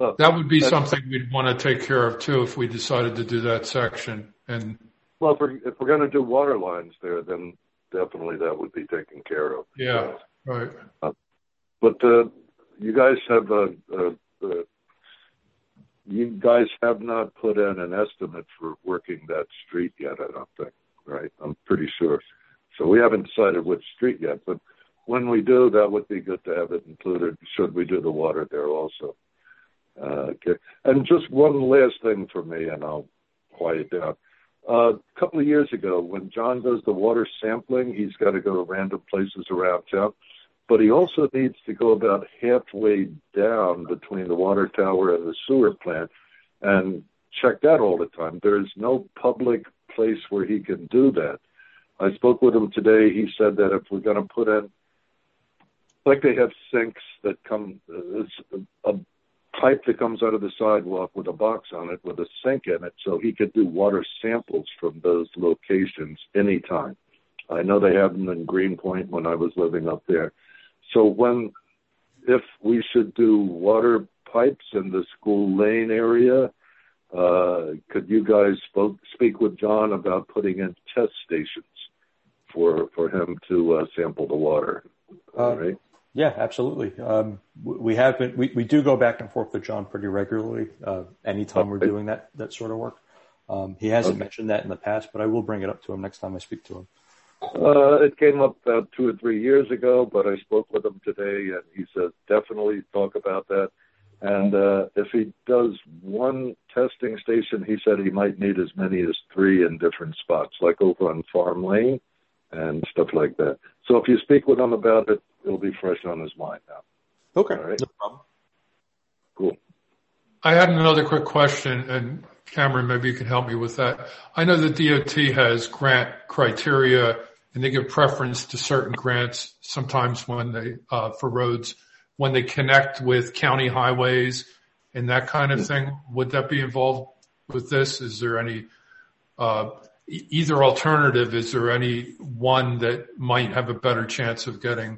Uh, that would be something we'd want to take care of too if we decided to do that section. And well, if we're, if we're going to do water lines there, then definitely that would be taken care of. Yeah, uh, right. Uh, but uh, you guys have a, a, a you guys have not put in an estimate for working that street yet, I don't think, right? I'm pretty sure. So we haven't decided which street yet, but when we do, that would be good to have it included, should we do the water there also. Uh, okay. And just one last thing for me, and I'll quiet down. Uh, a couple of years ago, when John does the water sampling, he's got to go to random places around town, but he also needs to go about halfway down between the water tower and the sewer plant and check that all the time. There's no public place where he can do that. I spoke with him today. He said that if we're going to put in, like they have sinks that come, uh, a pipe that comes out of the sidewalk with a box on it with a sink in it, so he could do water samples from those locations anytime. I know they have them in Greenpoint when I was living up there. So when, if we should do water pipes in the School Lane area, uh, could you guys spoke, speak with John about putting in test stations for for him to uh, sample the water? Uh, right? Yeah, absolutely. Um, we have been, we, we do go back and forth with John pretty regularly, uh, anytime okay. we're doing that, that sort of work. Um, he hasn't okay. mentioned that in the past, but I will bring it up to him next time I speak to him. Uh, it came up about two or three years ago, but I spoke with him today and he says definitely talk about that. And, uh, if he does one testing station, he said he might need as many as three in different spots, like over on Farm Lane and stuff like that. So if you speak with him about it, it'll be fresh on his mind now. Okay. All right. No problem. Cool. I had another quick question, and Cameron, maybe you can help me with that. I know that D O T has grant criteria, and they give preference to certain grants sometimes when they, uh, for roads, when they connect with county highways and that kind of thing. Would that be involved with this? Is there any, uh, either alternative, is there any one that might have a better chance of getting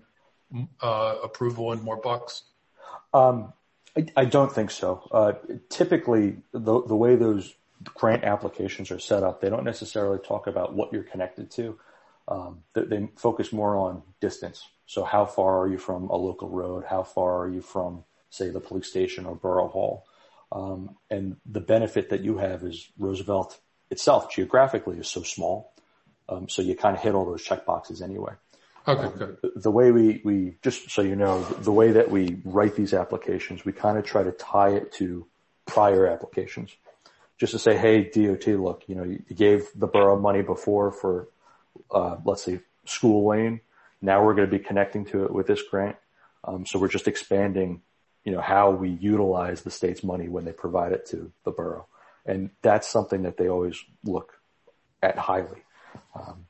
uh, approval and more bucks? Um, I, I don't think so. Uh, typically, the, the way those grant applications are set up, they don't necessarily talk about what you're connected to. Um, they, they focus more on distance. So how far are you from a local road? How far are you from, say, the police station or borough hall? Um, and the benefit that you have is Roosevelt itself geographically is so small. Um, so you kind of hit all those check boxes anyway. Okay, um, good. The, the way we, we, just so you know, the, the way that we write these applications, we kind of try to tie it to prior applications. Just to say, hey, D O T, look, you know, you, you gave the borough money before for, uh, let's say School Lane. Now we're going to be connecting to it with this grant. Um, so we're just expanding, you know, how we utilize the state's money when they provide it to the borough. And that's something that they always look at highly. Um,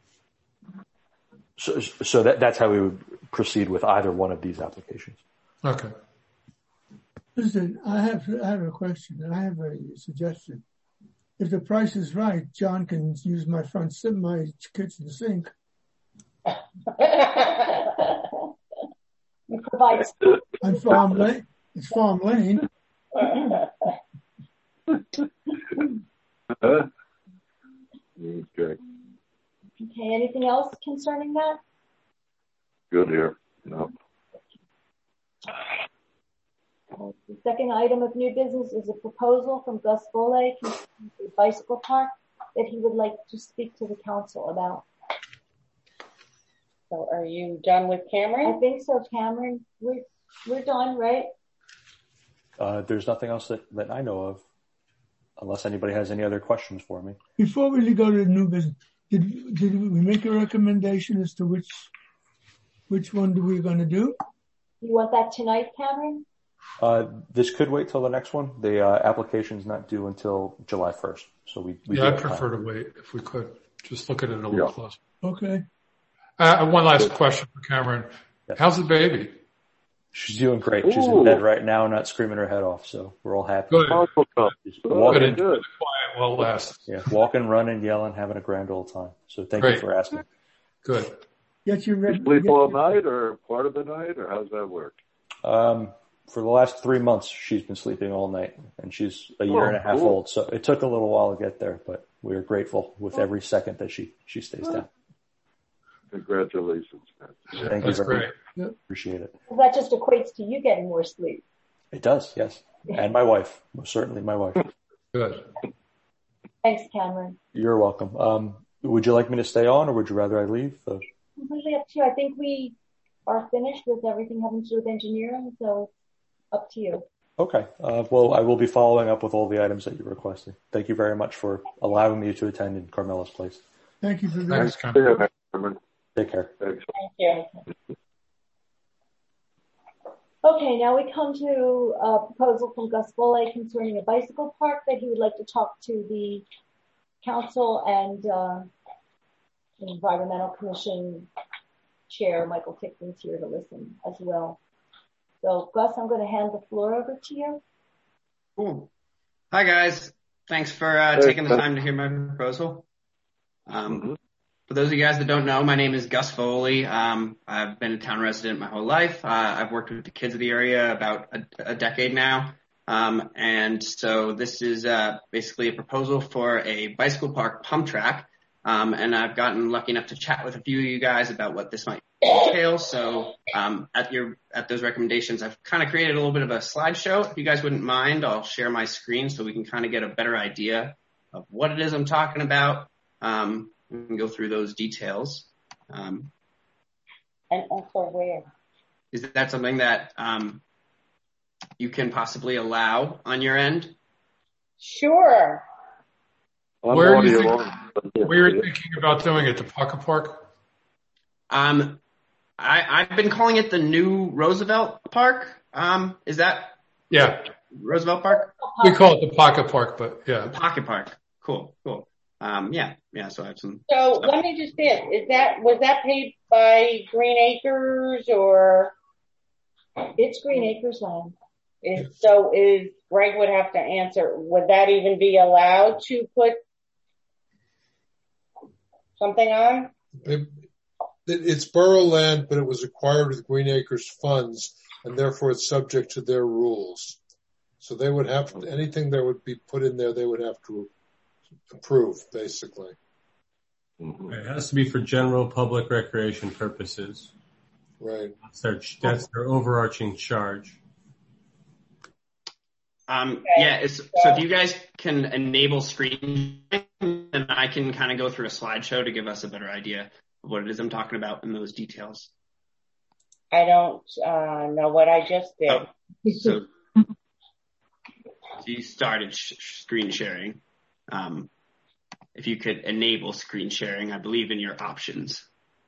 so, so that, that's how we would proceed with either one of these applications. Okay. Listen, I have, I have a question and I have a suggestion. If the price is right, John can use my front, my kitchen sink. You provide on Farm Lane. It's Farm Lane. Uh, okay. Okay, anything else concerning that? Good here. No. The second item of new business is a proposal from Gus Foley, the bicycle park, that he would like to speak to the council about. So are you done with Cameron? I think so, Cameron. We're, we're done, right? Uh, there's nothing else that, that I know of, unless anybody has any other questions for me. Before we go to the new business, did, did we make a recommendation as to which, which one do we going to do? You want that tonight, Cameron? Uh, this could wait till the next one. The uh, application's not due until July first. So we, we yeah, I'd prefer to wait if we could. Just look at it a little yeah. closer. Okay. Uh, one last question for Cameron. Yes. How's the baby? She's doing great. Ooh. She's in bed right now, not screaming her head off. So we're all happy. Good. She's walking, good. Enjoy the quiet while it lasts. Yeah, walking, running, yelling, having a grand old time. So thank great. you for asking. Good. Get your you sleep all night or part of the night, or how's that work? Um, for the last three months, she's been sleeping all night, and she's a year Oh, and a half cool. old. So it took a little while to get there, but we are grateful with every second that she, she stays down. Congratulations, man. Thank That's you very great. much. Appreciate it. That just equates to you getting more sleep. It does, yes. And my wife, most certainly my wife. Good. Thanks, Cameron. You're welcome. Um, would you like me to stay on, or would you rather I leave? Uh, Completely up to you. I think we are finished with everything having to do with engineering, so up to you. okay. Uh, well, I will be following up with all the items that you requested. Thank you very much for allowing me to attend in Carmela's place. Thank you for that. Thanks, Cameron. Take care. Thanks. Thank you. Okay, now we come to a proposal from Gus Foley concerning a bicycle park that he would like to talk to the council and uh, the Environmental Commission Chair, Michael Tickman's here to listen as well. So, Gus, I'm going to hand the floor over to you. Cool. Hi, guys. Thanks for uh, taking the time to hear my proposal. Um, mm-hmm. For those of you guys that don't know, my name is Gus Foley. Um, I've been a town resident my whole life. Uh, I've worked with the kids of the area about a, a decade now. Um, and so this is uh, basically a proposal for a bicycle park pump track. Um, and I've gotten lucky enough to chat with a few of you guys about what this might entail. So um, at your at those recommendations, I've kind of created a little bit of a slideshow. If you guys wouldn't mind, I'll share my screen so we can kind of get a better idea of what it is I'm talking about. Um, we can go through those details. Um, and also where? Is that something that um, you can possibly allow on your end? Sure. Where are you thinking, where are you thinking about doing it? The Pocket Park? Um, I, I've been calling it the new Roosevelt Park. Um, is that? Yeah. Roosevelt Park? We call it the Pocket Park, but yeah. The Pocket Park. Cool, cool. Um, yeah, yeah, so I have some. So stuff. Let me just ask, is that, was that paid by Green Acres or? It's Green Acres land. Is, so is, Greg would have to answer, would that even be allowed to put something on? It, it's borough land, but it was acquired with Green Acres funds, and therefore it's subject to their rules. So they would have to, anything that would be put in there, they would have to approve, basically. It has to be for general public recreation purposes. Right. That's their, that's their overarching charge. Um, okay. Yeah, it's, so if you guys can enable screen, then I can kind of go through a slideshow to give us a better idea of what it is I'm talking about in those details. I don't uh, know what I just did. Oh, so, so you started sh- screen sharing. Um, if you could enable screen sharing, I believe in your options.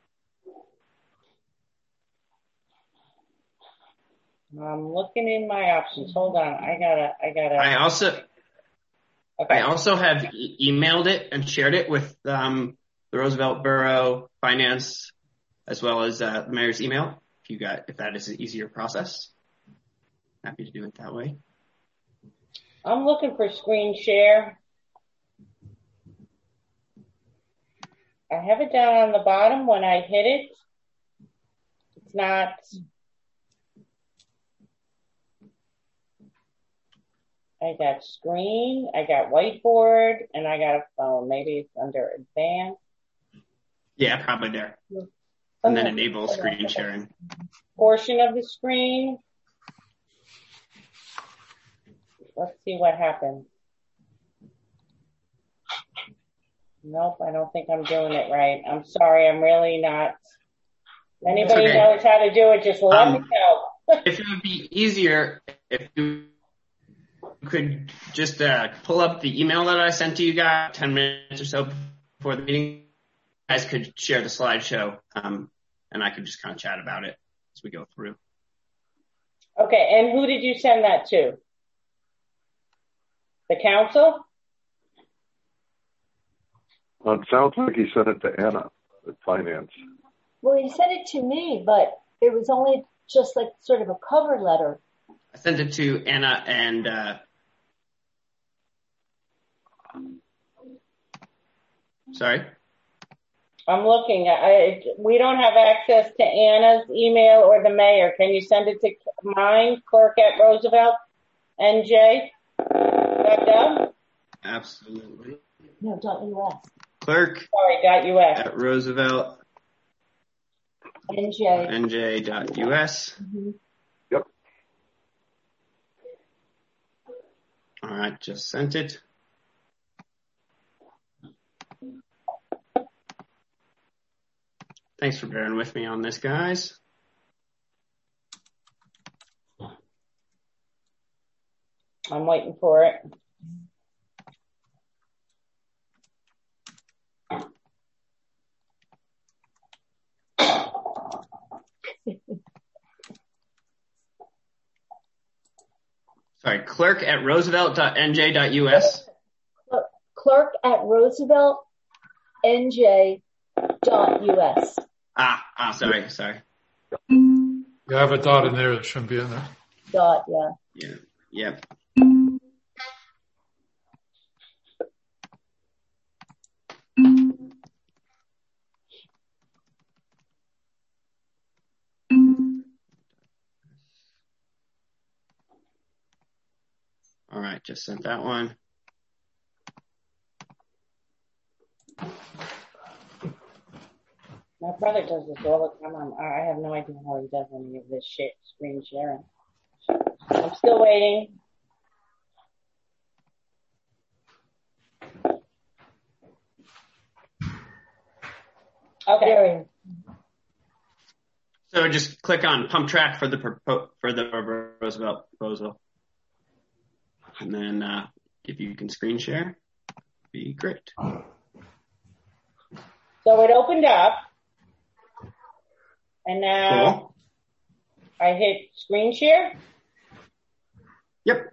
I'm looking in my options. Hold on. I gotta, I gotta. I also, okay. I also have e- emailed it and shared it with, um, the Roosevelt Borough Finance as well as, uh, the mayor's email. If you got, if that is an easier process, happy to do it that way. I'm looking for screen share. I have it down on the bottom. When I hit it, it's not. I got screen, I got whiteboard, and I got a phone. Maybe it's under advanced. Yeah, probably there. And then enable screen sharing. Portion of the screen. Let's see what happens. Nope, I don't think I'm doing it right. I'm sorry, I'm really not. Anybody okay. knows how to do it, just let um, me know. If it would be easier, if you could just uh, pull up the email that I sent to you guys ten minutes or so before the meeting, you guys could share the slideshow, um, and I could just kind of chat about it as we go through. Okay, and who did you send that to? The council? Well, it sounds like he sent it to Anna at Finance. Well, he sent it to me, but it was only just like sort of a cover letter. I sent it to Anna and uh, sorry? I'm looking. I, we don't have access to Anna's email or the mayor. Can you send it to mine, clerk at Roosevelt, N J dot gov? Absolutely. No, dot U S. Clerk. Sorry, dot U S. At Roosevelt. N J. N J dot U S. Mm-hmm. Yep. All right, just sent it. Thanks for bearing with me on this, guys. I'm waiting for it. Sorry, clerk at Roosevelt dot N J dot U S. Clerk at Roosevelt N J dot U S. Ah, ah, sorry, sorry. You have a dot in there that shouldn't be in there. Dot, yeah. Yeah, yep. All right, just sent that one. My brother does this all the time. I have no idea how he does any of this shit, screen sharing. I'm still waiting. Okay. So just click on pump track for the propo- for the Roosevelt proposal, and then uh, if you can screen share, be great. So it opened up, and now Cool. I hit screen share. Yep.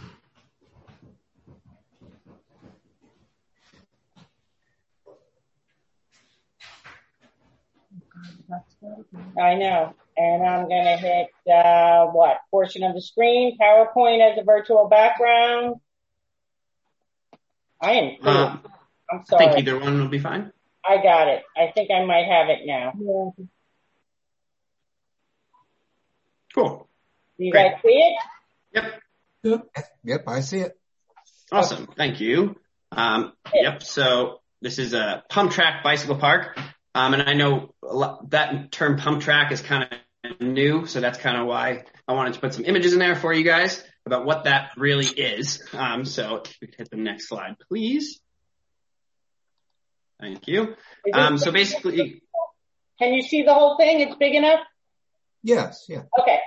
I know. And I'm going to hit, uh, what? Portion of the screen, PowerPoint as a virtual background. I am cool. Uh, I'm sorry. I think either one will be fine. I got it. I think I might have it now. Yeah. Cool. Do you Great. guys see it? Yep. Yep. Yep, I see it. Awesome. Thank you. Um, yep. So this is a pump track bicycle park. Um, and I know a lot, that term pump track is kind of new. So that's kind of why I wanted to put some images in there for you guys about what that really is. Um, so if we could hit the next slide, please. Thank you. Um, so basically, can you see the whole thing? It's big enough? Yes, yeah. Okay.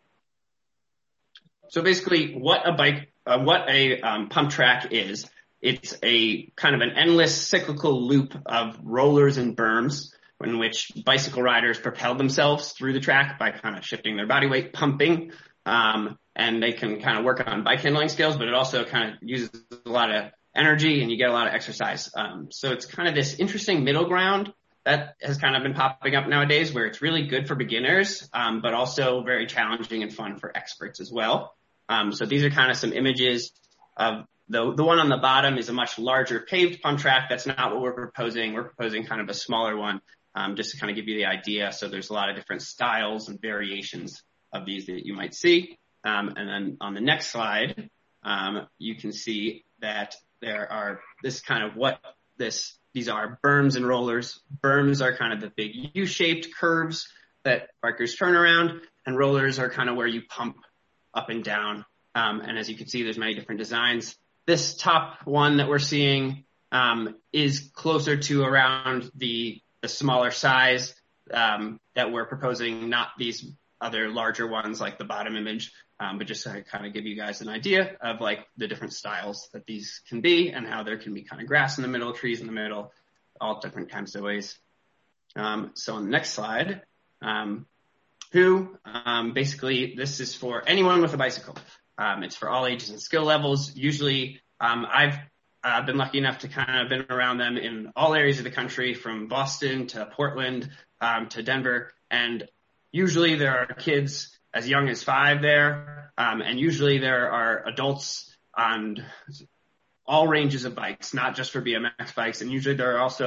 So basically what a bike, uh, what a um, pump track is, it's a kind of an endless cyclical loop of rollers and berms in which bicycle riders propel themselves through the track by kind of shifting their body weight, pumping, um, and they can kind of work on bike handling skills, but it also kind of uses a lot of energy and you get a lot of exercise. Um, so it's kind of this interesting middle ground that has kind of been popping up nowadays where it's really good for beginners, um, but also very challenging and fun for experts as well. Um, so these are kind of some images of the, the one on the bottom is a much larger paved pump track. That's not what we're proposing. We're proposing kind of a smaller one, um, just to kind of give you the idea. So there's a lot of different styles and variations of these that you might see. Um, and then on the next slide, um, you can see that there are this kind of what this, these are berms and rollers. Berms are kind of the big U-shaped curves that bikers turn around, and rollers are kind of where you pump up and down. Um, and as you can see, there's many different designs. This top one that we're seeing um, is closer to around the, the smaller size um, that we're proposing, not these other larger ones like the bottom image, um, but just to kind of give you guys an idea of like the different styles that these can be and how there can be kind of grass in the middle, trees in the middle, all different kinds of ways. Um, so on the next slide, um, who um, basically this is for anyone with a bicycle. Um, it's for all ages and skill levels. Usually, um, I've uh, been lucky enough to kind of been around them in all areas of the country, from Boston to Portland um, to Denver. And usually there are kids as young as five there, um, and usually there are adults on all ranges of bikes, not just for B M X bikes. And usually there are also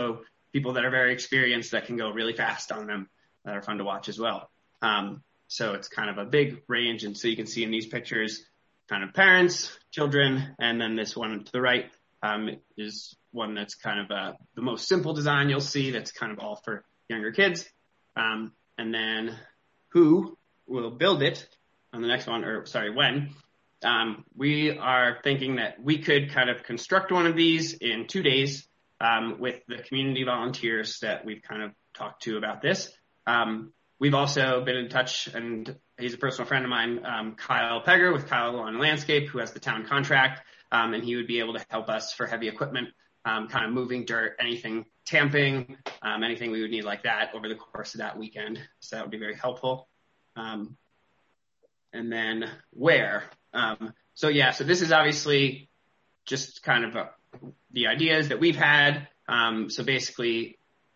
people that are very experienced that can go really fast on them that are fun to watch as well. Um, so it's kind of a big range. And so you can see in these pictures kind of parents, children, and then this one to the right um, is one that's kind of uh, the most simple design you'll see that's kind of all for younger kids. Um, and then who will build it on the next one, or sorry, when. Um, we are thinking that we could kind of construct one of these in two days um, with the community volunteers that we've kind of talked to about this. Um, we've also been in touch, and he's a personal friend of mine, um, Kyle Pegger with Kyle Lawn and Landscape, who has the town contract, um, and he would be able to help us for heavy equipment, um, kind of moving dirt, anything, tamping, um, anything we would need like that over the course of that weekend. So that would be very helpful. Um, and then where? Um, so yeah, so this is obviously just kind of a, the ideas that we've had. Um, so basically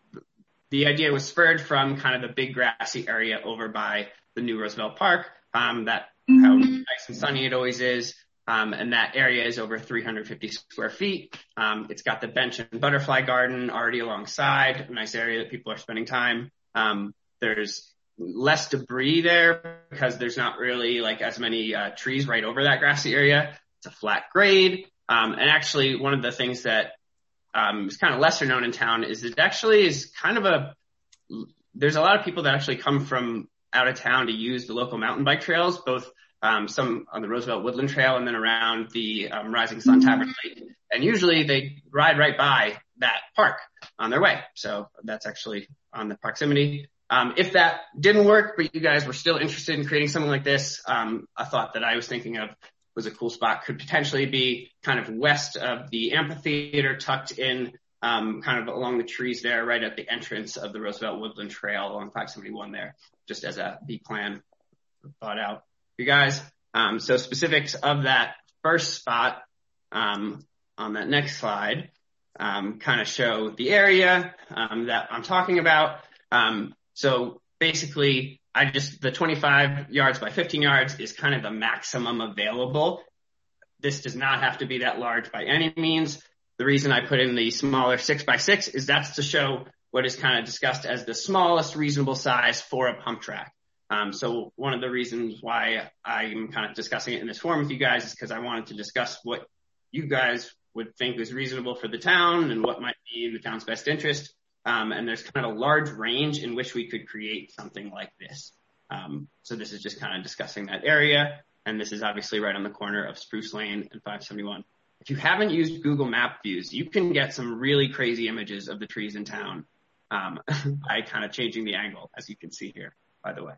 the idea was spurred from kind of the big grassy area over by the new Roosevelt Park, um, that how nice and sunny it always is. Um, and that area is over three hundred fifty square feet. Um, it's got the bench and butterfly garden already alongside, a nice area that people are spending time. Um, there's less debris there because there's not really like as many uh, trees right over that grassy area. It's a flat grade. Um, and actually one of the things that um, is kind of lesser known in town is it actually is kind of a, there's a lot of people that actually come from out of town to use the local mountain bike trails, both um, some on the Roosevelt Woodland Trail and then around the um, Rising Sun Tavern Lake. And usually they ride right by that park on their way. So that's actually on the proximity. Um, if that didn't work, but you guys were still interested in creating something like this, um, a thought that I was thinking of was a cool spot could potentially be kind of west of the amphitheater, tucked in um, kind of along the trees there, right at the entrance of the Roosevelt Woodland Trail along five seventy-one there, just as a B plan thought out for you guys. Um, so specifics of that first spot um, on that next slide um, kind of show the area um, that I'm talking about. Um, So basically, I just, the twenty-five yards by fifteen yards is kind of the maximum available. This does not have to be that large by any means. The reason I put in the smaller six by six is that's to show what is kind of discussed as the smallest reasonable size for a pump track. Um, so one of the reasons why I'm kind of discussing it in this form with you guys is because I wanted to discuss what you guys would think is reasonable for the town and what might be in the town's best interest. Um, and there's kind of a large range in which we could create something like this. Um, so this is just kind of discussing that area. And this is obviously right on the corner of Spruce Lane and five seventy-one. If you haven't used Google Map Views, you can get some really crazy images of the trees in town um, by kind of changing the angle, as you can see here, by the way.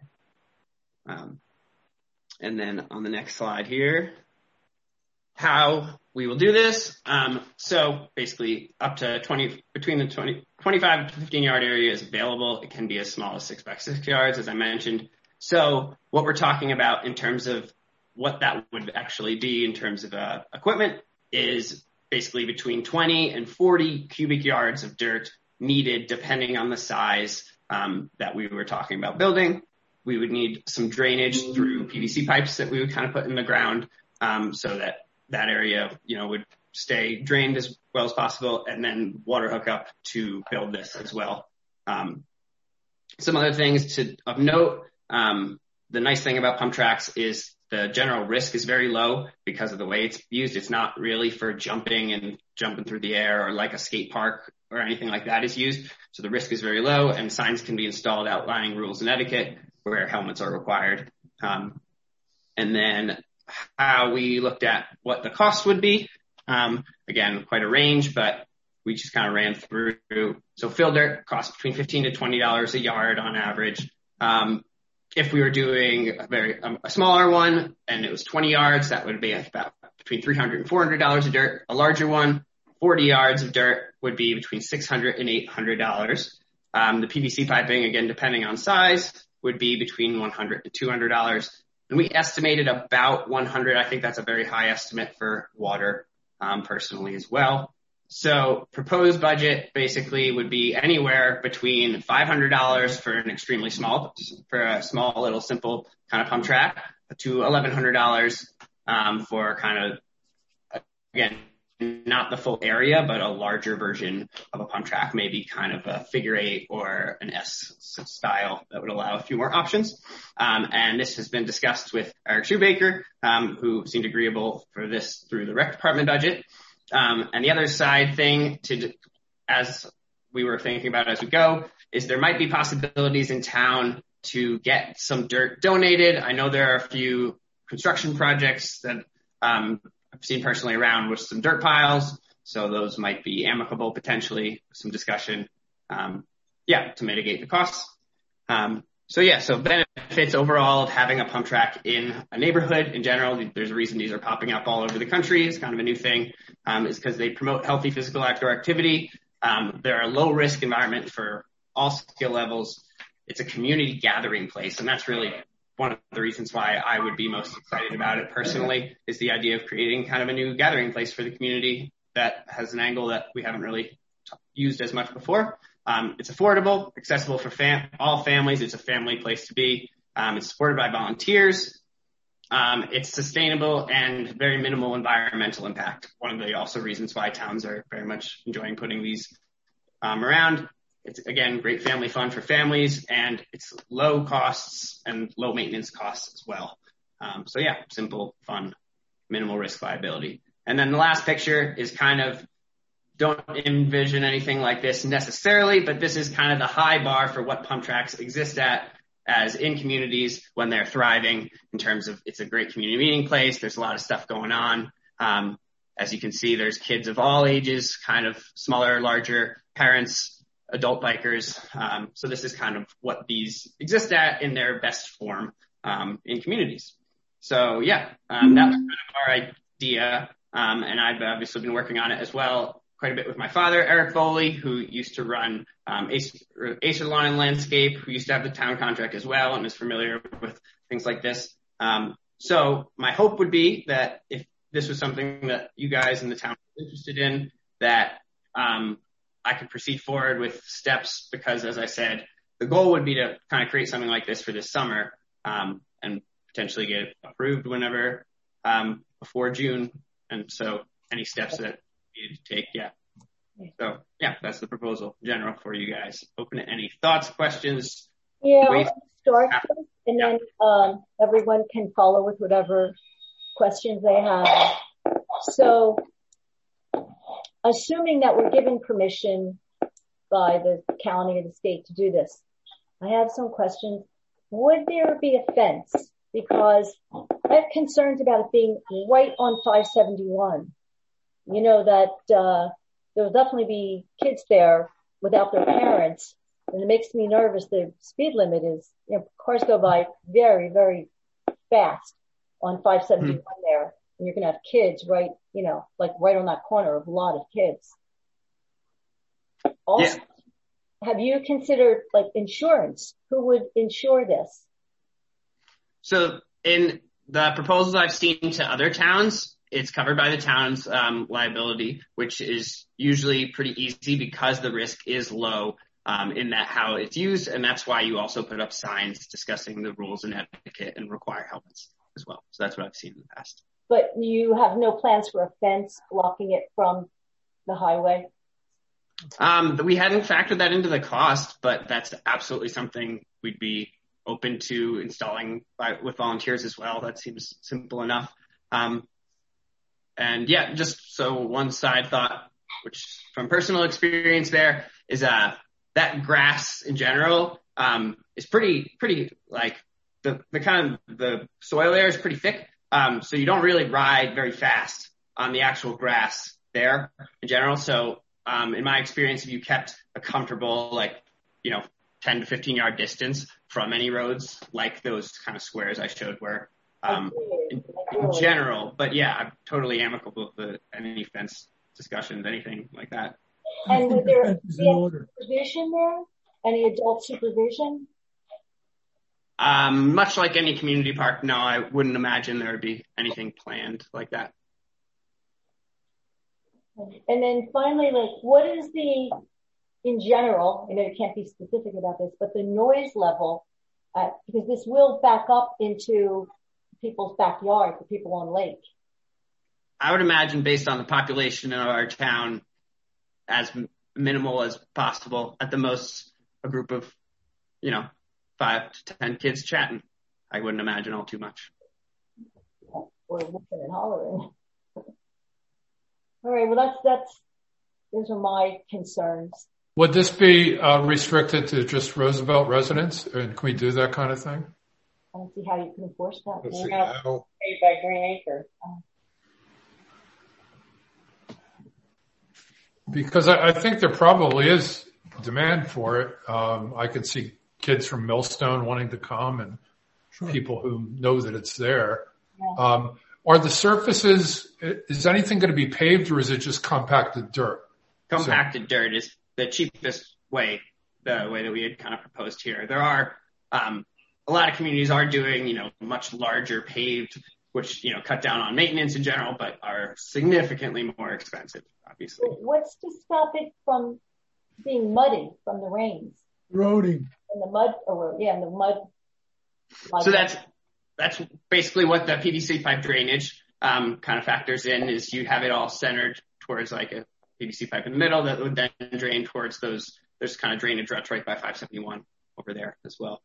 Um, and then on the next slide here, how we will do this. Um, so basically up to twenty, between the twenty, twenty-five to fifteen yard area is available. It can be as small as six by six yards, as I mentioned. So what we're talking about in terms of what that would actually be in terms of uh, equipment is basically between twenty and forty cubic yards of dirt needed depending on the size um, that we were talking about building. We would need some drainage through P V C pipes that we would kind of put in the ground um, so that that area, you know, would stay drained as well as possible, and then water hookup to build this as well. Um, some other things to of note, um, the nice thing about pump tracks is the general risk is very low because of the way it's used. It's not really for jumping and jumping through the air or like a skate park or anything like that is used. So the risk is very low, and signs can be installed outlining rules and etiquette where helmets are required. Um, and then how we looked at what the cost would be. Um, again, quite a range, but we just kind of ran through. So fill dirt costs between fifteen to twenty dollars a yard on average. Um, if we were doing a very, um, a smaller one and it was twenty yards, that would be about between three hundred and four hundred dollars of dirt. A larger one, forty yards of dirt, would be between six hundred and eight hundred dollars. Um, the P V C piping, again, depending on size, would be between one hundred and two hundred dollars. And we estimated about one hundred. I think that's a very high estimate for water, um, personally as well. So proposed budget basically would be anywhere between five hundred dollars for an extremely small, for a small little simple kind of pump track to eleven hundred dollars, um, for kind of, again, not the full area, but a larger version of a pump track, maybe kind of a figure eight or an S style that would allow a few more options. Um, and this has been discussed with Eric Shoemaker, um, who seemed agreeable for this through the rec department budget. Um, and the other side thing to, as we were thinking about as we go, is there might be possibilities in town to get some dirt donated. I know there are a few construction projects that, um, I've seen personally around with some dirt piles, so those might be amicable potentially, some discussion, um, yeah, to mitigate the costs. Um, so yeah, so benefits overall of having a pump track in a neighborhood in general. There's a reason these are popping up all over the country. It's kind of a new thing, um, is because they promote healthy physical outdoor activity. Um, they're a low risk environment for all skill levels. It's a community gathering place, and that's really one of the reasons why I would be most excited about it personally, is the idea of creating kind of a new gathering place for the community that has an angle that we haven't really used as much before. Um, it's affordable, accessible for fam- all families. It's a family place to be. Um, it's supported by volunteers. Um, it's sustainable and very minimal environmental impact. One of the also reasons why towns are very much enjoying putting these um, around. It's, again, great family fun for families, and it's low costs and low maintenance costs as well. Um, so yeah, simple, fun, minimal risk viability. And then the last picture is kind of, don't envision anything like this necessarily, but this is kind of the high bar for what pump tracks exist at as in communities when they're thriving, in terms of it's a great community meeting place. There's a lot of stuff going on. Um, as you can see, there's kids of all ages, kind of smaller, larger, parents, adult bikers. Um, so this is kind of what these exist at in their best form um, in communities. So yeah, um, that was kind of our idea. Um, and I've obviously been working on it as well quite a bit with my father, Eric Foley, who used to run um, Acer Lawn and Landscape, who used to have the town contract as well and is familiar with things like this. Um, so my hope would be that if this was something that you guys in the town were interested in, that um, I could proceed forward with steps, because as I said, the goal would be to kind of create something like this for this summer, um, and potentially get it approved whenever, um, before June. And so any steps that needed to take, yeah. So yeah, that's the proposal in general for you guys. Open to any thoughts, questions? Yeah, I'll start first, and then um, everyone can follow with whatever questions they have. So, assuming that we're given permission by the county or the state to do this, I have some questions. Would there be a fence? Because I have concerns about it being right on five seventy-one. You know that uh, there'll definitely be kids there without their parents, and it makes me nervous. The speed limit is, you know, cars go by very, very fast on five seventy-one mm-hmm. there. And you're going to have kids right, you know, like right on that corner of a lot of kids. Also, yeah. Have you considered like insurance? Who would insure this? So in the proposals I've seen to other towns, it's covered by the town's um, liability, which is usually pretty easy because the risk is low um, in that how it's used. And that's why you also put up signs discussing the rules and etiquette and require helmets as well. So that's what I've seen in the past. But you have no plans for a fence blocking it from the highway? Um, we hadn't factored that into the cost, but that's absolutely something we'd be open to installing by, with volunteers as well. That seems simple enough. Um, and yeah, just so one side thought, which from personal experience there, is uh, that grass in general um, is pretty, pretty like the, the kind of the soil there is pretty thick. Um, so you don't really ride very fast on the actual grass there in general. So, um, in my experience, if you kept a comfortable, like, you know, ten to fifteen yard distance from any roads, like those kind of squares I showed were, um, in, in general, but yeah, I'm totally amicable with any fence discussions, anything like that. And would there be supervision there? Any adult supervision? Um, much like any community park, no, I wouldn't imagine there would be anything planned like that. And then finally, like, what is the, in general, I know you can't be specific about this, but the noise level, uh, because this will back up into people's backyard, the people on lake. I would imagine based on the population of our town as minimal as possible, at the most a group of, you know, five to ten kids chatting. I wouldn't imagine all too much. Or whooping and hollering. All right, well, that's, that's, those are my concerns. Would this be uh, restricted to just Roosevelt residents? And can we do that kind of thing? I don't see how you can enforce that. Let's see No. how. Paid by Green Acre. Because I, I think there probably is demand for it. Um, I could see kids from Millstone wanting to come and Sure. people who know that it's there. Yeah. Um, are the surfaces, is anything going to be paved or is it just compacted dirt? Compacted dirt is the cheapest way, the way that we had kind of proposed here. There are, um, a lot of communities are doing, you know, much larger paved, which, you know, cut down on maintenance in general, but are significantly more expensive, obviously. What's to stop it from being muddy from the rains? Roading. And the mud, or yeah, and the mud. mud So that's, that's basically what the P V C pipe drainage, um, kind of factors in, is you have it all centered towards like a P V C pipe in the middle that would then drain towards those, there's kind of drainage ruts right by five seventy-one over there as well.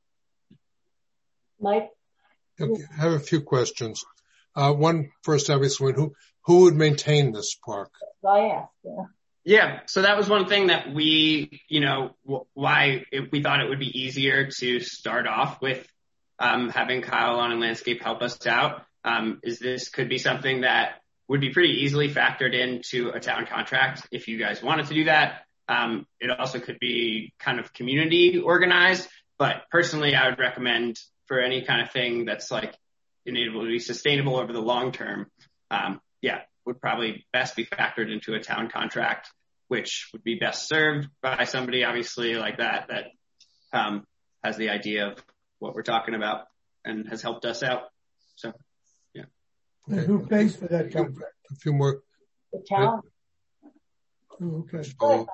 Mike? Okay, I have a few questions. Uh, one first, obviously, who, who would maintain this park? I asked, yeah. Yeah, so that was one thing that we, you know, w- why it, we thought it would be easier to start off with um, having Kyle on and Landscape help us out, um, is this could be something that would be pretty easily factored into a town contract if you guys wanted to do that. Um, it also could be kind of community organized, but personally I would recommend for any kind of thing that's like able to be sustainable over the long term, um, yeah, would probably best be factored into a town contract, which would be best served by somebody obviously like that, that um, has the idea of what we're talking about and has helped us out. So, yeah. And who pays for that contract? A few more. The town. Oh, okay. Follow.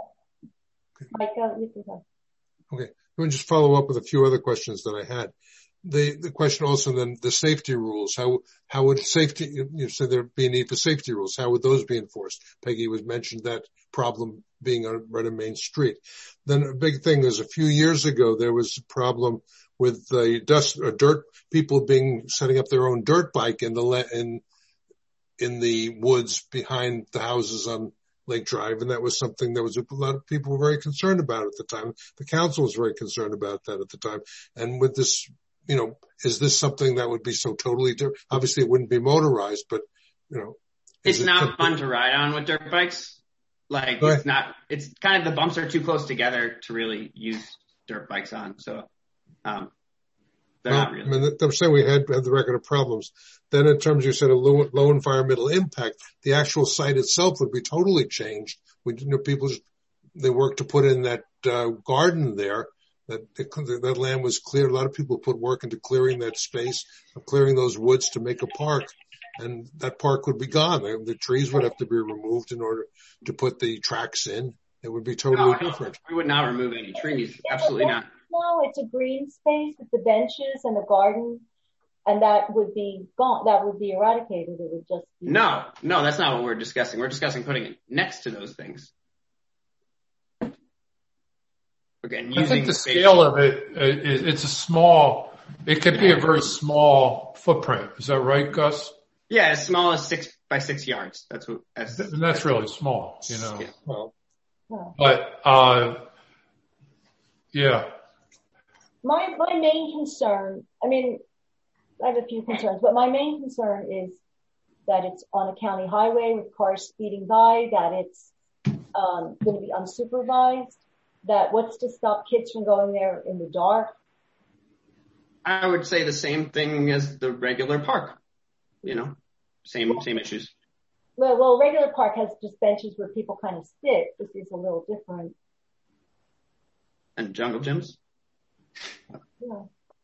Mike, uh, you can go. Okay. Let me just follow up with a few other questions that I had. The, the question also then, the safety rules, how, how would safety, you, you said there'd be a need for safety rules. How would those be enforced? Peggy was mentioned that problem being on right on Main Street. Then a big thing is a few years ago, there was a problem with the dust or dirt people being, setting up their own dirt bike in the, in, in the woods behind the houses on Lake Drive. And that was something that was a lot of people were very concerned about at the time. The council was very concerned about that at the time. And with this, you know, is this something that would be so totally different? Obviously, it wouldn't be motorized, but, you know. It's it not something- fun to ride on with dirt bikes. Like, Right. it's not, it's kind of, the bumps are too close together to really use dirt bikes on. So, um, they're Well, not really. I mean, I'm saying we had, had the record of problems. Then in terms, you said a low, low environmental impact, the actual site itself would be totally changed. We, you know, people, just, they worked to put in that, uh, garden there. That, that land was cleared. A lot of people put work into clearing that space, clearing those woods to make a park, and that park would be gone. The, the trees would have to be removed in order to put the tracks in. It would be totally No, different. we would not remove any trees. Absolutely not. No, it's a green space with the benches and the garden, and that would be gone. That would be eradicated. It would just be. No, no, that's not what we're discussing. We're discussing putting it next to those things. Again, I using think the space- scale of it, it, it's a small, it could be a very small footprint. Is that right, Gus? Yeah, as small as six by six yards. That's what. That's, And that's really small, you know. Yeah. Well, No. But, uh, yeah. My my main concern, I mean, I have a few concerns, but my main concern is that it's on a county highway with cars speeding by, that it's um, going to be unsupervised, that what's to stop kids from going there in the dark? I would say the same thing as the regular park. You know, same same issues. Well, well, regular park has just benches where people kind of sit. This is a little different. And jungle gyms. Yeah.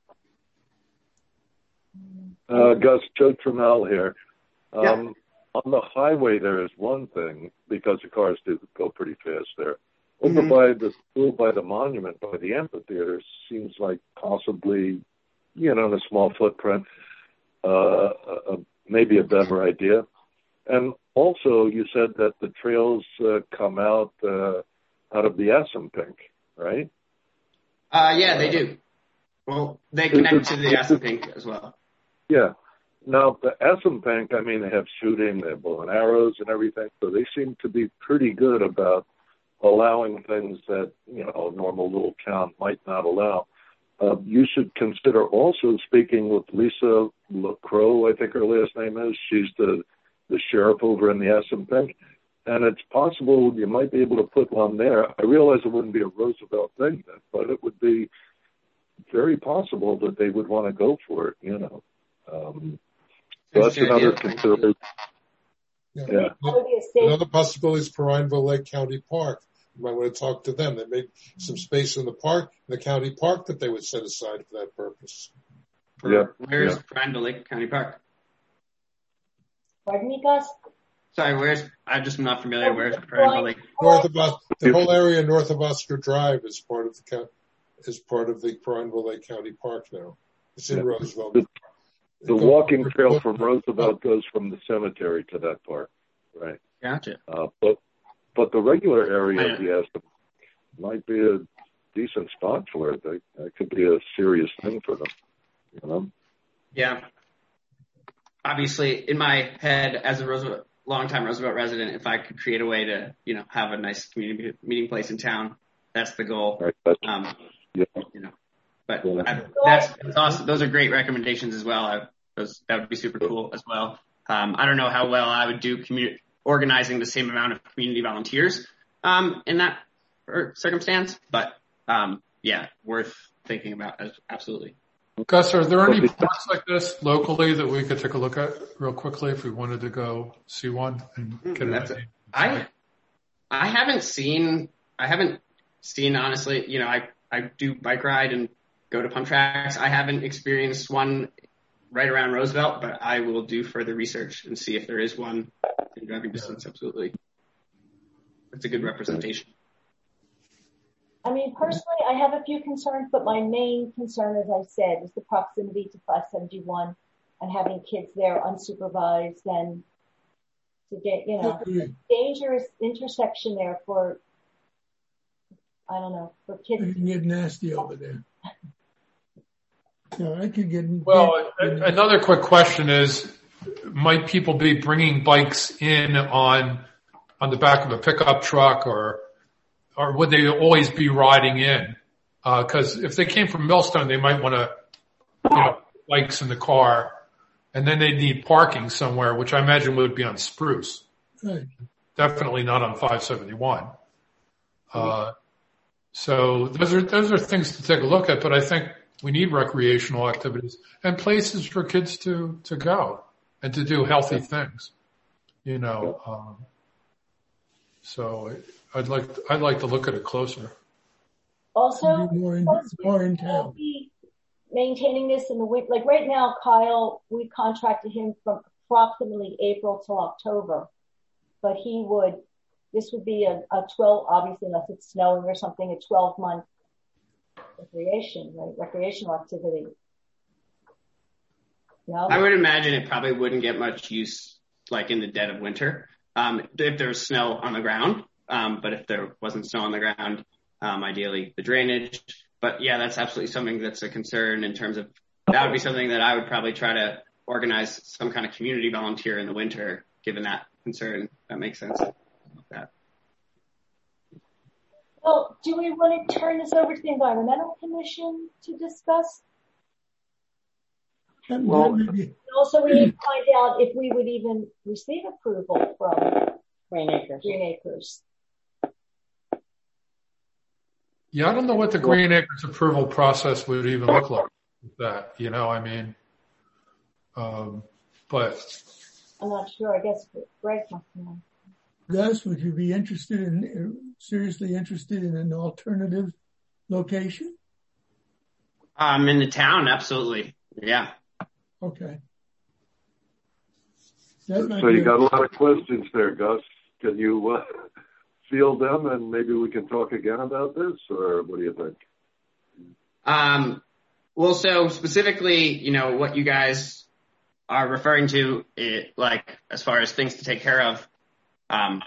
Uh, Gus, Joe Trammell here. Um, Yeah. On the highway, there is one thing, because the cars do go pretty fast there. Over Mhm. by the school, by the monument, by the amphitheater, seems like possibly, you know, in a small footprint, uh, uh, maybe a better idea. And also, you said that the trails uh, come out uh, out of the Assunpink, right? Uh, yeah, they do. Well, they connect to the Assunpink as well. Yeah. Now, the Assunpink, I mean, they have shooting, they have bow and arrows and everything, so they seem to be pretty good about allowing things that, you know, a normal little town might not allow. Uh, you should consider also speaking with Lisa LaCroix, I think her last name is. She's the, the sheriff over in the Assunpink. And it's possible you might be able to put one there. I realize it wouldn't be a Roosevelt thing, but it would be very possible that they would want to go for it, you know. Um, so that's another consideration. Yeah. Yeah. Another possibility is Prineville Lake County Park. You might want to talk to them. They made some space in the park, in the county park, that they would set aside for that purpose. Yeah. Where's yeah. Prineville Lake County Park? Pardon me, Gus? Sorry, where's, I'm just not familiar. Where's Prineville Lake? North of Os- the whole area north of Oscar Drive is part of the co- is part of the Prineville Lake County Park now. It's in Yeah. Roosevelt. The, the walking trail from Roosevelt goes from the cemetery to that park, right? Gotcha. Uh, but but the regular area of the Aspen might be a decent spot for it. That, that could be a serious thing for them, you know? Yeah. Obviously, in my head, as a Roosevelt, longtime Roosevelt resident, if I could create a way to, you know, have a nice community meeting place in town, that's the goal. Right, that's, um, yeah. You know, but Yeah. I, that's, that's awesome. Those are great recommendations as well. I, those that would be super cool as well. Um, I don't know how well I would do community organizing the same amount of community volunteers um, in that circumstance, but um, yeah, worth thinking about. As, absolutely. Gus, are there any parks like this locally that we could take a look at real quickly if we wanted to go see one and get an That's idea? I I haven't seen I haven't seen honestly. You know, I I do bike ride and go to pump tracks. I haven't experienced one right around Roosevelt, but I will do further research and see if there is one in driving distance. Absolutely, it's a good representation. I mean, personally, I have a few concerns, but my main concern, as I said, is the proximity to five seventy-one and having kids there unsupervised and to get, you know, Okay. dangerous intersection there for, I don't know, for kids. It can get nasty over there. No, I could get. Well, a- another quick question is, might people be bringing bikes in on on the back of a pickup truck, or or would they always be riding in? Because uh, if they came from Millstone, they might want to, you know, bikes in the car, and then they need parking somewhere, which I imagine would be on Spruce. Right. Definitely not on five seventy-one. Uh, so those are those are things to take a look at. But I think we need recreational activities and places for kids to to go and to do healthy things. You know. Um, so I'd like I'd like to look at it closer. Also, More in, more in town. be maintaining this in the winter. Like right now, Kyle, we contracted him from approximately April till October, but he would, this would be a, a twelve, obviously unless it's snowing or something, a twelve month recreation, right? Recreational activity. No? I would imagine it probably wouldn't get much use like in the dead of winter. Um, if there was snow on the ground. Um, but if there wasn't snow on the ground, um, ideally the drainage. But yeah, that's absolutely something that's a concern in terms of, that would be something that I would probably try to organize some kind of community volunteer in the winter, given that concern. That makes sense. That. Well, do we want to turn this over to the Environmental Commission to discuss? Well, And also, we need to find out if we would even receive approval from Green Acres. Green Acres. Yeah, I don't know what the Green Acres approval process would even look like with that. You know, I mean, um, but I'm not sure. I guess Greg must know. Gus, would you be interested in, seriously interested in an alternative location? Um, in the town, absolutely. Yeah. Okay. That might So be you a- got a lot of questions there, Gus. Can you uh, field them and maybe we can talk again about this, or what do you think? Um, well, so specifically, you know, what you guys are referring to it, like as far as things to take care of, um,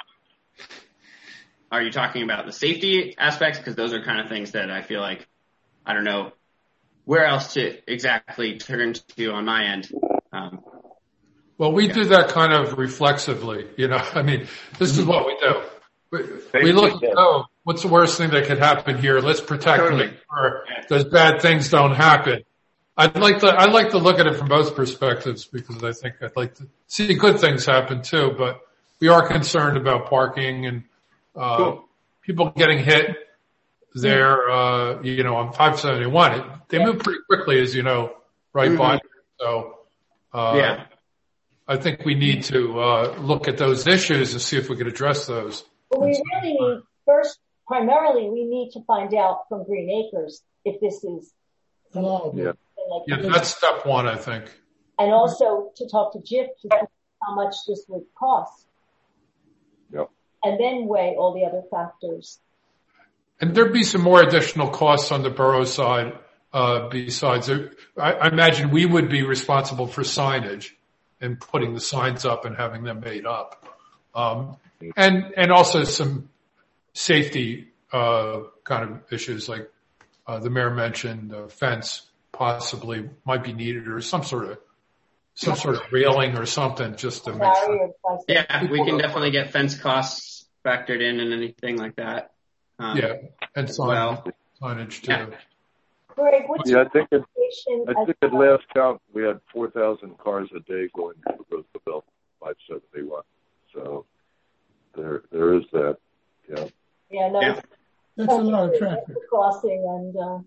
are you talking about the safety aspects? Because those are kind of things that I feel like I don't know where else to exactly turn to on my end. Um, well, we yeah. do that kind of reflexively, you know. I mean, this is what we do. We, we look at, oh, what's the worst thing that could happen here? Let's protect Totally. them, or those bad things don't happen. I'd like to, I'd like to look at it from both perspectives, because I think I'd like to see good things happen too, but we are concerned about parking and, uh, Cool. people getting hit there, uh, you know, on five seventy-one. It, they move pretty quickly, as you know, right Mm-hmm. by. So, uh, Yeah. I think we need to, uh, look at those issues and see if we could address those. But we really need, first, primarily, we need to find out from Green Acres if this is Allowable. Yeah. like Yeah, that's step one, I think. and also to talk to J I F to see how much this would cost. Yep. And then weigh all the other factors. And there'd be some more additional costs on the borough side, uh, besides, I, I imagine we would be responsible for signage and putting the signs up and having them made up. Um, and, and also some safety, uh, kind of issues like, uh, the mayor mentioned, uh, fence possibly might be needed, or some sort of, some sort of railing or something just to make sure. Yeah, we can definitely get fence costs factored in and anything like that. Um, Yeah, and sign, well. signage too. Yeah. Greg, what's Yeah, your I think it, expectation I as think at last count we had four thousand cars a day going through Roosevelt five seventy-one. So there, there is that. Yeah. yeah, no, Yeah. That's a lot of traffic. crossing and uh,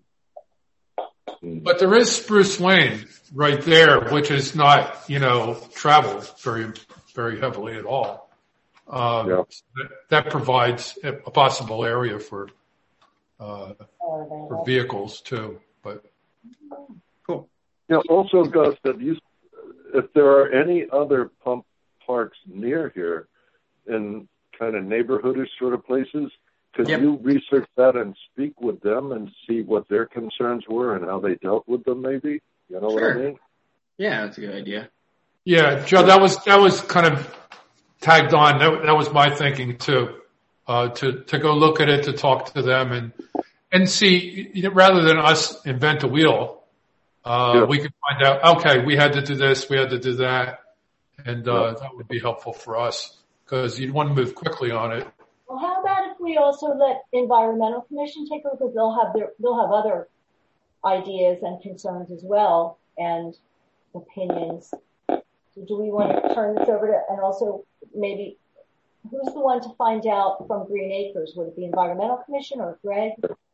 But there is Spruce Lane right there, which is not, you know, traveled very, very heavily at all. Um, Yeah. that, that provides a possible area for, uh, for vehicles too, but. Cool. Yeah. Also, Gus, that you, if there are any other pump parks near here in kind of neighborhoodish sort of places, could Yep. you research that and speak with them and see what their concerns were and how they dealt with them maybe? You know what I Sure. mean? Yeah, that's a good idea. Yeah, Joe, that was, that was kind of tagged on. That, that was my thinking too, uh, to, to go look at it, to talk to them and, and see, you know, rather than us invent a wheel, uh, Yeah. we could find out, okay, we had to do this, we had to do that. And, uh, that would be helpful for us because you'd want to move quickly on it. well, how about if we also let Environmental Commission take a look, because they'll have their they'll have other ideas and concerns as well and opinions. So do we want to turn this over to, and also maybe who's the one to find out from Green Acres? Would it be Environmental Commission or Greg?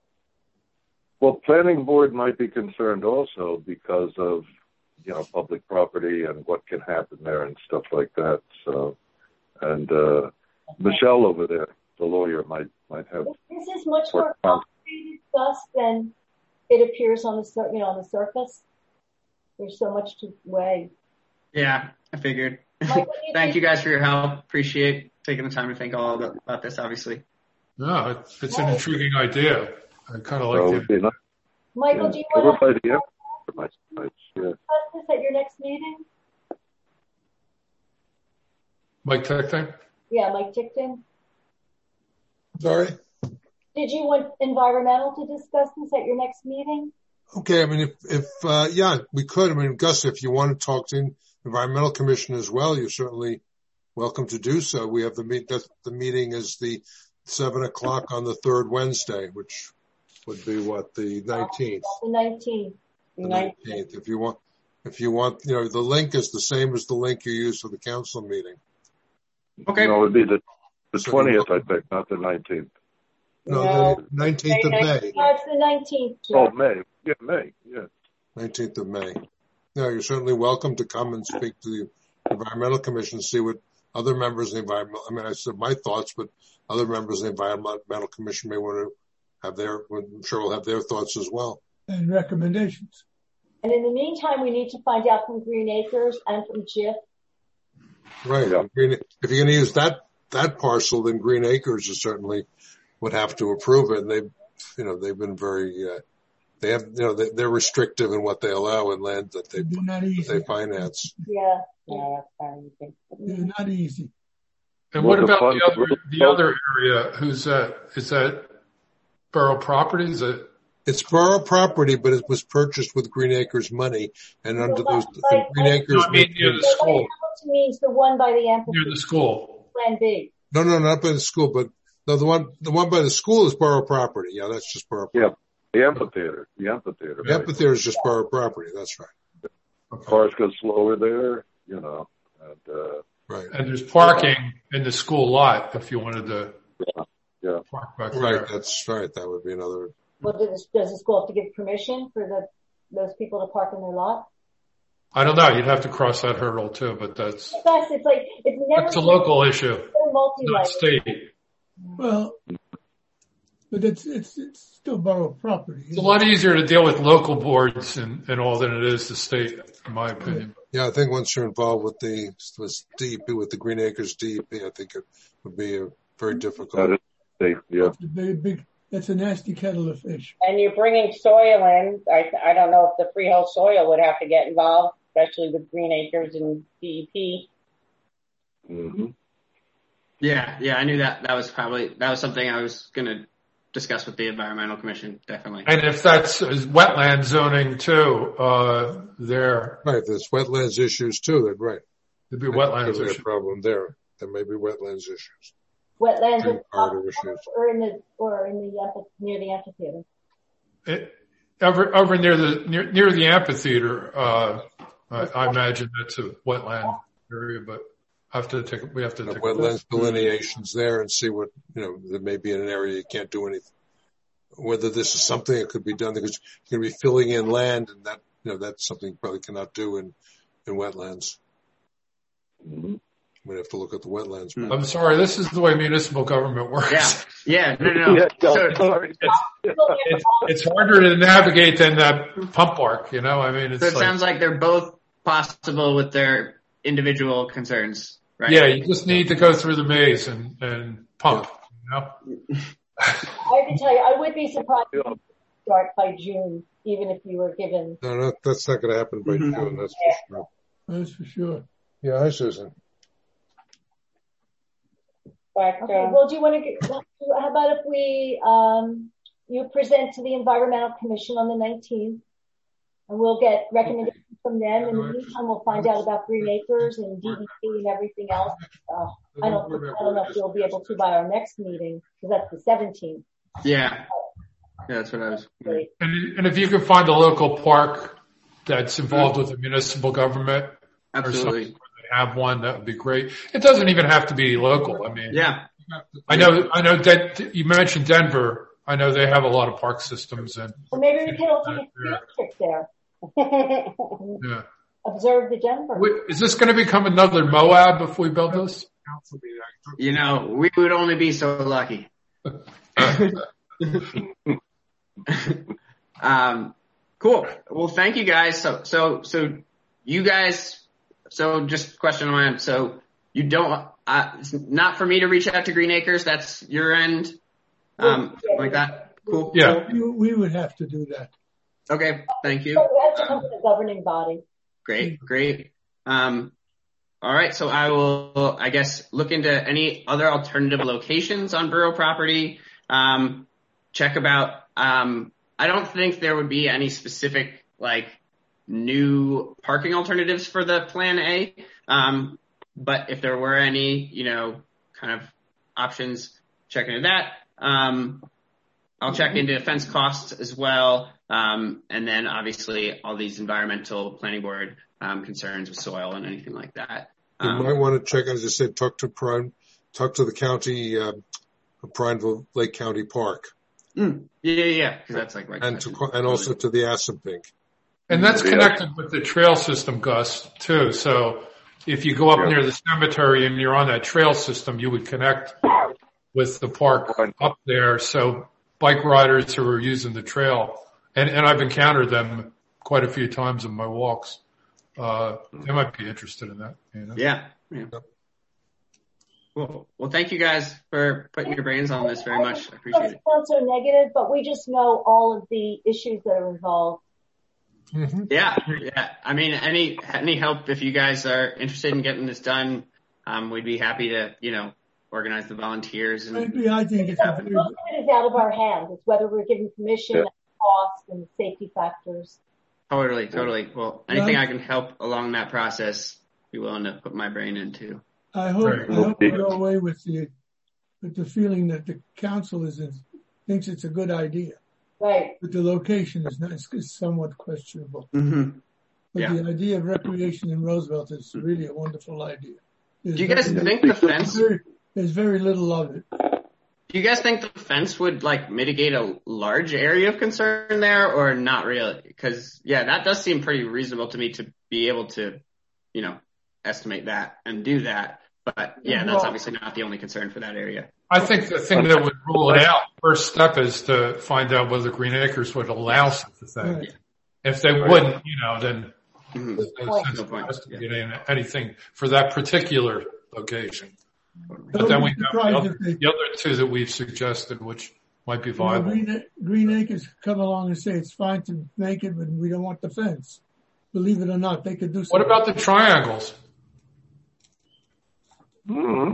Well, planning board might be concerned also because of, you know, public property and what can happen there and stuff like that. So, and, uh, Michelle over there, the lawyer, might, might have. This is much more complicated, Gus, than it appears on the sur- you know on the surface. There's so much to weigh. Yeah, I figured. Mike, what do you Thank think? you guys for your help. Appreciate taking the time to think all about, about this, obviously. No, it, it's an intriguing idea. I kind of like That it. would be nice. Michael, Yeah. do you Over want by to the airport, might- might- yeah. discuss this at your next meeting? Mike Tecting? Yeah, Mike Tickton. Sorry? Did you want environmental to discuss this at your next meeting? Okay, I mean, if, if, uh, yeah, we could. I mean, Gus, if you want to talk to Environmental Commission as well, you're certainly welcome to do so. We have the meet, that's, the meeting is the seven o'clock on the third Wednesday, which would be what, the nineteenth? The nineteenth. The nineteenth. If you want, if you want, you know, the link is the same as the link you use for the council meeting. Okay. No, it would be the, the So- twentieth, I think, not the nineteenth. No, No. the nineteenth of May. No, it's the nineteenth. Oh, May. Yeah, May. Yeah. nineteenth of May. No, you're certainly welcome to come and speak to the Environmental Commission, see what other members of the environmental, I mean, I said my thoughts, but other members of the Environmental Commission may want to have their, I'm sure will have their thoughts as well. And recommendations. And in the meantime, we need to find out from Green Acres and from J I F. Right. Yeah. Green, if you're going to use that, that parcel, then Green Acres is certainly would have to approve it. And they've, you know, they've been very, uh, they have, you know, they, they're restrictive in what they allow in land that they, not easy. that they finance. Yeah. Yeah, that's not easy. They're not easy. And what about the other, the other area? Who's that? Is that borough property? Is it? It's borough property, but it was purchased with Green Acres money, and under those Like- Green Acres. No, I mean near the school. Which means the one by the Near amphitheater, the school. Plan B. No, no, not by the school, but no, the one, the one by the school is borough property. Yeah, that's just borough property. Yeah, the amphitheater, the amphitheater. The amphitheater is just borough property. That's right. Okay. Cars go slower there, you know, and, uh, Right. And there's parking in the school lot if you wanted to yeah, yeah. park back Right. there. That's right. That would be another. Well, does, does the school have to give permission for the, those people to park in their lot? I don't know. You'd have to cross that hurdle too, but that's, That's, it's like, it's never. that's a local issue, so multi-layered. not state. Well, but it's, it's, it's still borough property. It's a lot easier to deal with local boards and, and all than it is the state, in my opinion. Yeah, I think once you're involved with the with D E P, with the Green Acres D E P, I think it would be a very difficult. That is safe, yeah. It's a big, big, that's a nasty kettle of fish. And you're bringing soil in. I, I don't know if the Freehold soil would have to get involved, especially with Green Acres and D E P. Mm-hmm. Yeah, yeah, I knew that. That was probably, that was something I was going to discuss with the Environmental Commission, definitely. And if that's wetland zoning too, uh, there. Right, there's wetlands issues too. That right. There'd be wetlands There's a issues. problem there. There may be wetlands issues. Wetlands Two at the top harder issues. or in the, or in the, amphi- near the amphitheater. It, over, over near the, near, near the amphitheater, uh, I, I imagine that's a wetland area, but I have to take, we have to The take wetlands delineations there and see what, you know, there may be in an area you can't do anything. Whether this is something that could be done because you're going to be filling in land and that, you know, that's something you probably cannot do in, in wetlands. Mm-hmm. We'd have to look at the wetlands. Hmm. I'm sorry, this is the way municipal government works. Yeah, yeah, no, no, no. Yeah, So, sorry. It's, it's harder to navigate than that pump park, you know, I mean, it's so it like, sounds like they're both possible with their individual concerns, right? yeah, you just need to go through the maze and, and pump, you know? I can tell you, I would be surprised if you start by June, even if you were given. No, no, that's not going to happen by Mhm. June. That's for sure. That's for sure. Yeah, hi, Susan. But, Okay, uh, well, do you want to get, how about if we, um, you present to the Environmental Commission on the nineteenth and we'll get recommendations from them. In the meantime, we'll find out about Green Acres and D E P and everything else. Uh, I don't, I don't know if we'll be able to by our next meeting because that's the seventeenth. Yeah. Yeah, that's what I was. Great. And, and if you can find a local park that's involved with the municipal government or Absolutely. something where they have one, that would be great. It doesn't even have to be local. I mean, Yeah. I know, I know that you mentioned Denver. I know they have a lot of park systems and, Well, maybe we can all take a field trip there. yeah. Observe the Denver. Wait, is this going to become another Moab if we build this? You know, we would only be so lucky. um, cool. Well, thank you guys. So, so, so you guys, so just a question on my end. So you don't, uh, it's not for me to reach out to Green Acres. That's your end. Um, like that. Cool. Yeah. We, we would have to do that. Okay. Thank you. So we have to come to the governing body. Great. Great. Um, all right. So I will, I guess, look into any other alternative locations on borough property. Um, check about, um, I don't think there would be any specific, like, new parking alternatives for the Plan A. Um, but if there were any, you know, kind of options, check into that. Um, I'll check into fence costs as well. Um, and then obviously all these environmental planning board, um, concerns with soil and anything like that. You Um, might want to check, as I said, talk to Prime, talk to the county, uh, Prineville Lake County Park, mm, yeah, yeah, yeah. Cause that's like right. and to, and also to the Assipink. And that's connected with the trail system, Gus, too. So if you go up Yeah. near the cemetery and you're on that trail system, you would connect with the park up there. So bike riders who are using the trail, and, and I've encountered them quite a few times in my walks, uh, they might be interested in that, you know? Yeah. Yeah. Cool. Cool. Well, thank you guys for putting your brains on this very much. I appreciate it. Not so negative, but we just know all of the issues that are involved. Mm-hmm. Yeah, yeah. I mean, any any help if you guys are interested in getting this done, um, we'd be happy to, you know, organize the volunteers. And Maybe I think it's most of it is out of our hands. It's whether we're giving permission, Yeah. and costs, and safety factors. Totally, totally. Well, anything Yeah. I can help along that process, be willing to put my brain into. I hope, I hope we go away with the, with the feeling that the council is, thinks it's a good idea. Right. But the location is not, is somewhat questionable. Mm-hmm. But Yeah. the idea of recreation in Roosevelt is really a wonderful idea. There's Do you guys very think little- the fence- There's very, there's very little of it. Do you guys think the fence would like mitigate a large area of concern there, or not really? Because yeah, that does seem pretty reasonable to me to be able to, you know, estimate that and do that. But yeah, that's Well- obviously not the only concern for that area. I think the thing that would rule it out, first step is to find out whether Green Acres would allow such a thing. Right. If they Right. wouldn't, you know, then Mm-hmm. there's no sense in investigating anything for that particular location. But then we have the Surprised other, if they- the other two that we've suggested, which might be You know, viable. Green, Green Acres come along and say it's fine to make it, but we don't want the fence. Believe it or not, they could do What something. about the triangles? Mm-hmm.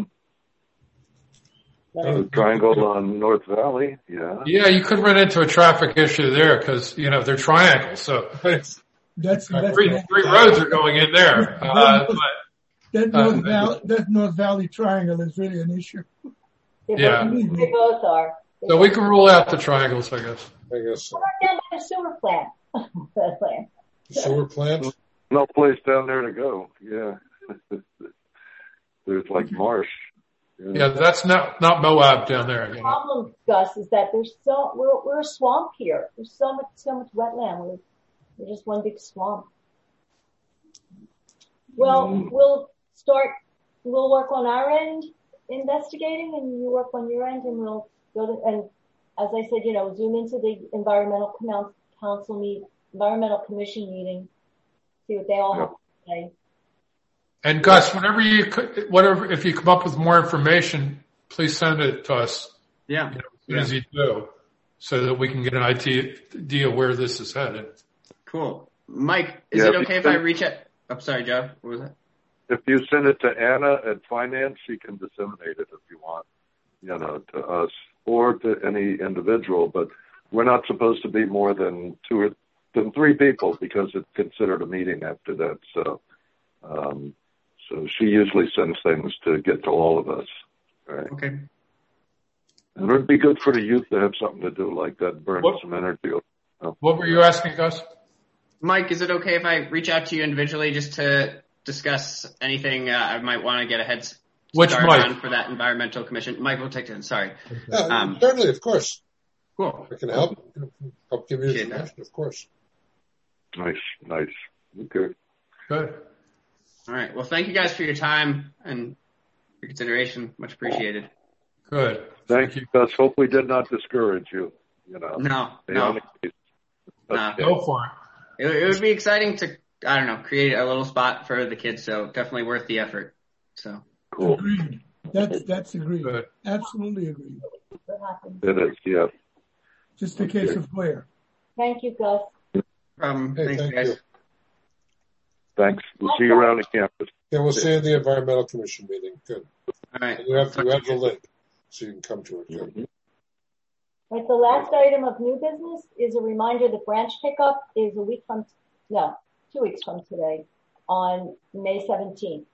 The triangle on North Valley, yeah. Yeah, you could run into a traffic issue there because, you know, they're triangles. So That's, that's three, three roads are going in there. Uh, but, that uh, North Valley, that North Valley triangle is really an issue. They Yeah. both, they both are. They so we both- can rule out the triangles, I guess. I guess so. We're down by the sewer plant. That plant. Sewer plant? No place down there to go, yeah. There's like marsh. Yeah, that's not, not Moab down there. The You know? problem, Gus, is that there's so we're we're a swamp here. There's so much so much wetland. We're we're just one big swamp. Well, we'll start. We'll work on our end investigating, and you work on your end, and we'll go to. And as I said, you know, zoom into the environmental Coun- council meet, environmental commission meeting, see what they all have to say. And Gus, whenever you, could- whatever, if you come up with more information, please send it to us. Yeah. You know, as soon as you do, so that we can get an idea where this is headed. Cool. Mike, is Yeah, it okay if I because- reach out? I'm sorry, Joe. What was that? If you send it to Anna at finance, she can disseminate it if you want, you know, to us or to any individual. But we're not supposed to be more than two or than three people because it's considered a meeting after that. So, um, so she usually sends things to get to all of us. Right. Okay. And it'd be good for the youth to have something to do like that, burn What- some energy. So, What were you asking, Gus? Mike, is it okay if I reach out to you individually just to discuss anything uh, I might want to get a head Which start Mike? on for that environmental commission? Michael Tickton, sorry. Yeah, Um, certainly, of course. Cool. I can help, help give you Appreciate that. information, of course. nice, nice. Okay. Good. All right. Well, thank you guys for your time and your consideration. Much appreciated. Good. Thank you, Gus. Hope we did not discourage you. You know, No, stay no. on the case. No. Okay. Go for it. It, it would be exciting to, I don't know, create a little spot for the kids. So definitely worth the effort. So Cool. Agreed. That's, that's agreed. Good. Absolutely agreed. What happens? It is, yeah. Just a case of where. Thank you, Gus. um, Hey, thanks, thank guys. you. Thanks. We'll see you around the campus. Yeah, we'll see you in the environmental commission meeting. Good. All right. And you have, you have the link, so you can come to it. Good. Right, the last item of new business is a reminder that branch pickup is a week from, no, two weeks from today on May seventeenth.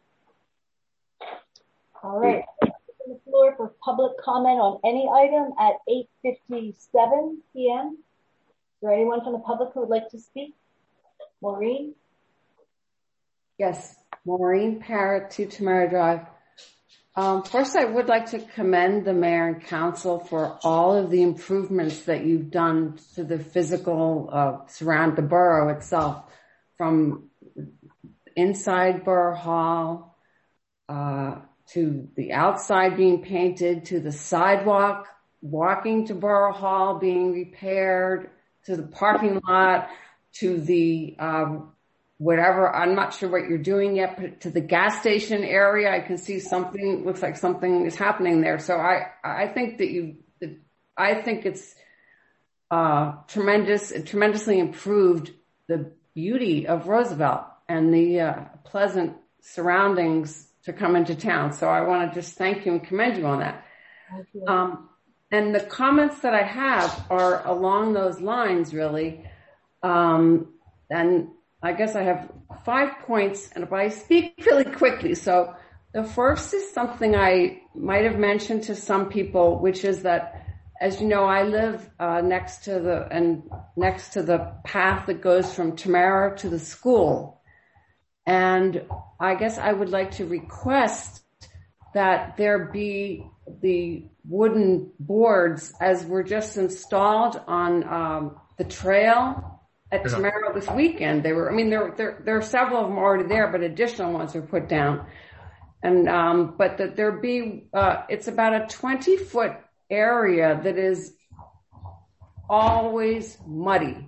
All right, open the floor for public comment on any item at eight fifty-seven p.m. Is there anyone from the public who would like to speak? Maureen? Yes, Maureen Parrott, two Tamara Drive. Um, first, I would like to commend the mayor and council for all of the improvements that you've done to the physical uh, surround the borough itself, from inside Borough Hall uh, to the outside being painted, to the sidewalk walking to Borough Hall being repaired, to the parking lot, to the um, whatever. I'm not sure what you're doing yet, but to the gas station area, I can see something, looks like something is happening there. So I, I think that you, I think it's, uh, tremendous, it tremendously improved the beauty of Roosevelt and the, uh, pleasant surroundings to come into town. So I want to just thank you and commend you on that. Um, and the comments that I have are along those lines, really. Um, and I guess I have five points, and if I speak really quickly. So the first is something I might have mentioned to some people, which is that, as you know, I live uh, next to the and next to the path that goes from Tamara to the school. And I guess I would like to request that there be the wooden boards as were just installed on um, the trail at Yeah. Tamara this weekend. They were, I mean, there, there, there are several of them already there, but additional ones were put down. And, um, but that there be, uh, it's about a twenty foot area that is always muddy.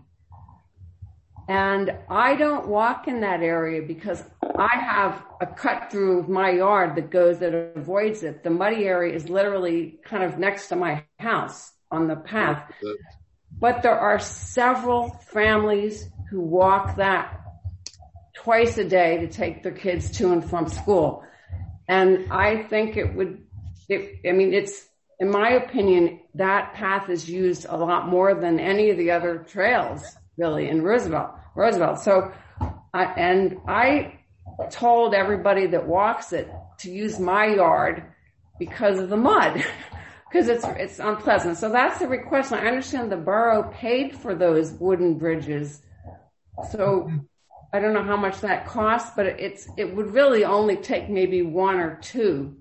And I don't walk in that area because I have a cut through of my yard that goes, that avoids it. The muddy area is literally kind of next to my house on the path. But there are several families who walk that twice a day to take their kids to and from school. And I think it would, it, I mean, it's, in my opinion, that path is used a lot more than any of the other trails, really, in Roosevelt. Roosevelt. So, I, and I told everybody that walks it to use my yard because of the mud, because it's it's unpleasant. So that's the request. I understand the borough paid for those wooden bridges, so I don't know how much that costs, but it's it would really only take maybe one or two.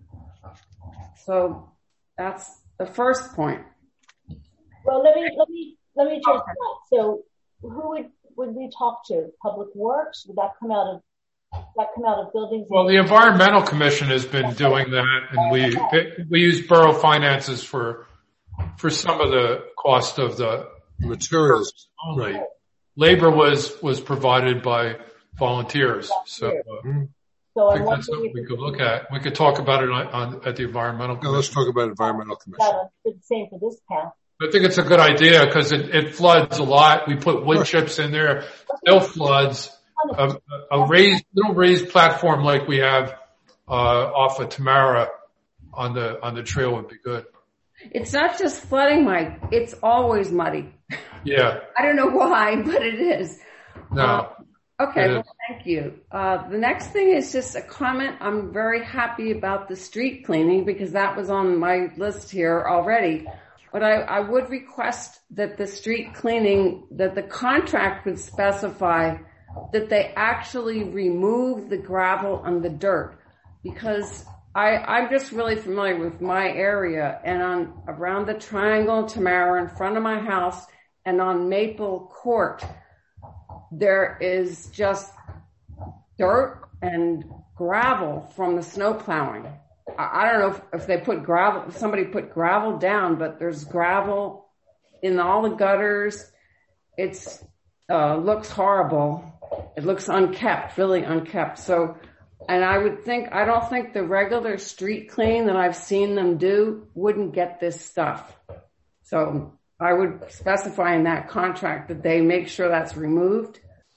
So that's the first point. Well, let me let me let me just so who would would we talk to? Public Works? Would that come out of that come out of buildings? Well, the Environmental Commission has been doing that, and we we use borough finances for for some of the cost of the materials. Only labor was was provided by volunteers. So, uh, so I think that's something we could look at. We could talk about it on, on at the Environmental Commission. No, let's talk about Environmental Commission. The same for this path. I think it's a good idea because it, it floods a lot. We put wood chips in there, still floods. A, a raised, little raised platform like we have uh off of Tamara on the on the trail would be good. It's not just flooding, Mike. It's always muddy. Yeah. I don't know why, but it is. No. Uh, okay, it well, is. thank you. Uh, the next thing is just a comment. I'm very happy about the street cleaning because that was on my list here already. But I, I would request that the street cleaning, that the contract would specify that they actually remove the gravel and the dirt, because I, I'm just really familiar with my area, and on around the Triangle, Tamara, in front of my house, and on Maple Court, there is just dirt and gravel from the snow plowing. I, I don't know if, if they put gravel, if somebody put gravel down, but there's gravel in all the gutters. It's uh, looks horrible. It looks unkept, really unkept. So, and I would think, I don't think the regular street clean that I've seen them do wouldn't get this stuff. So I would specify in that contract that they make sure that's removed.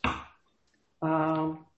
Um,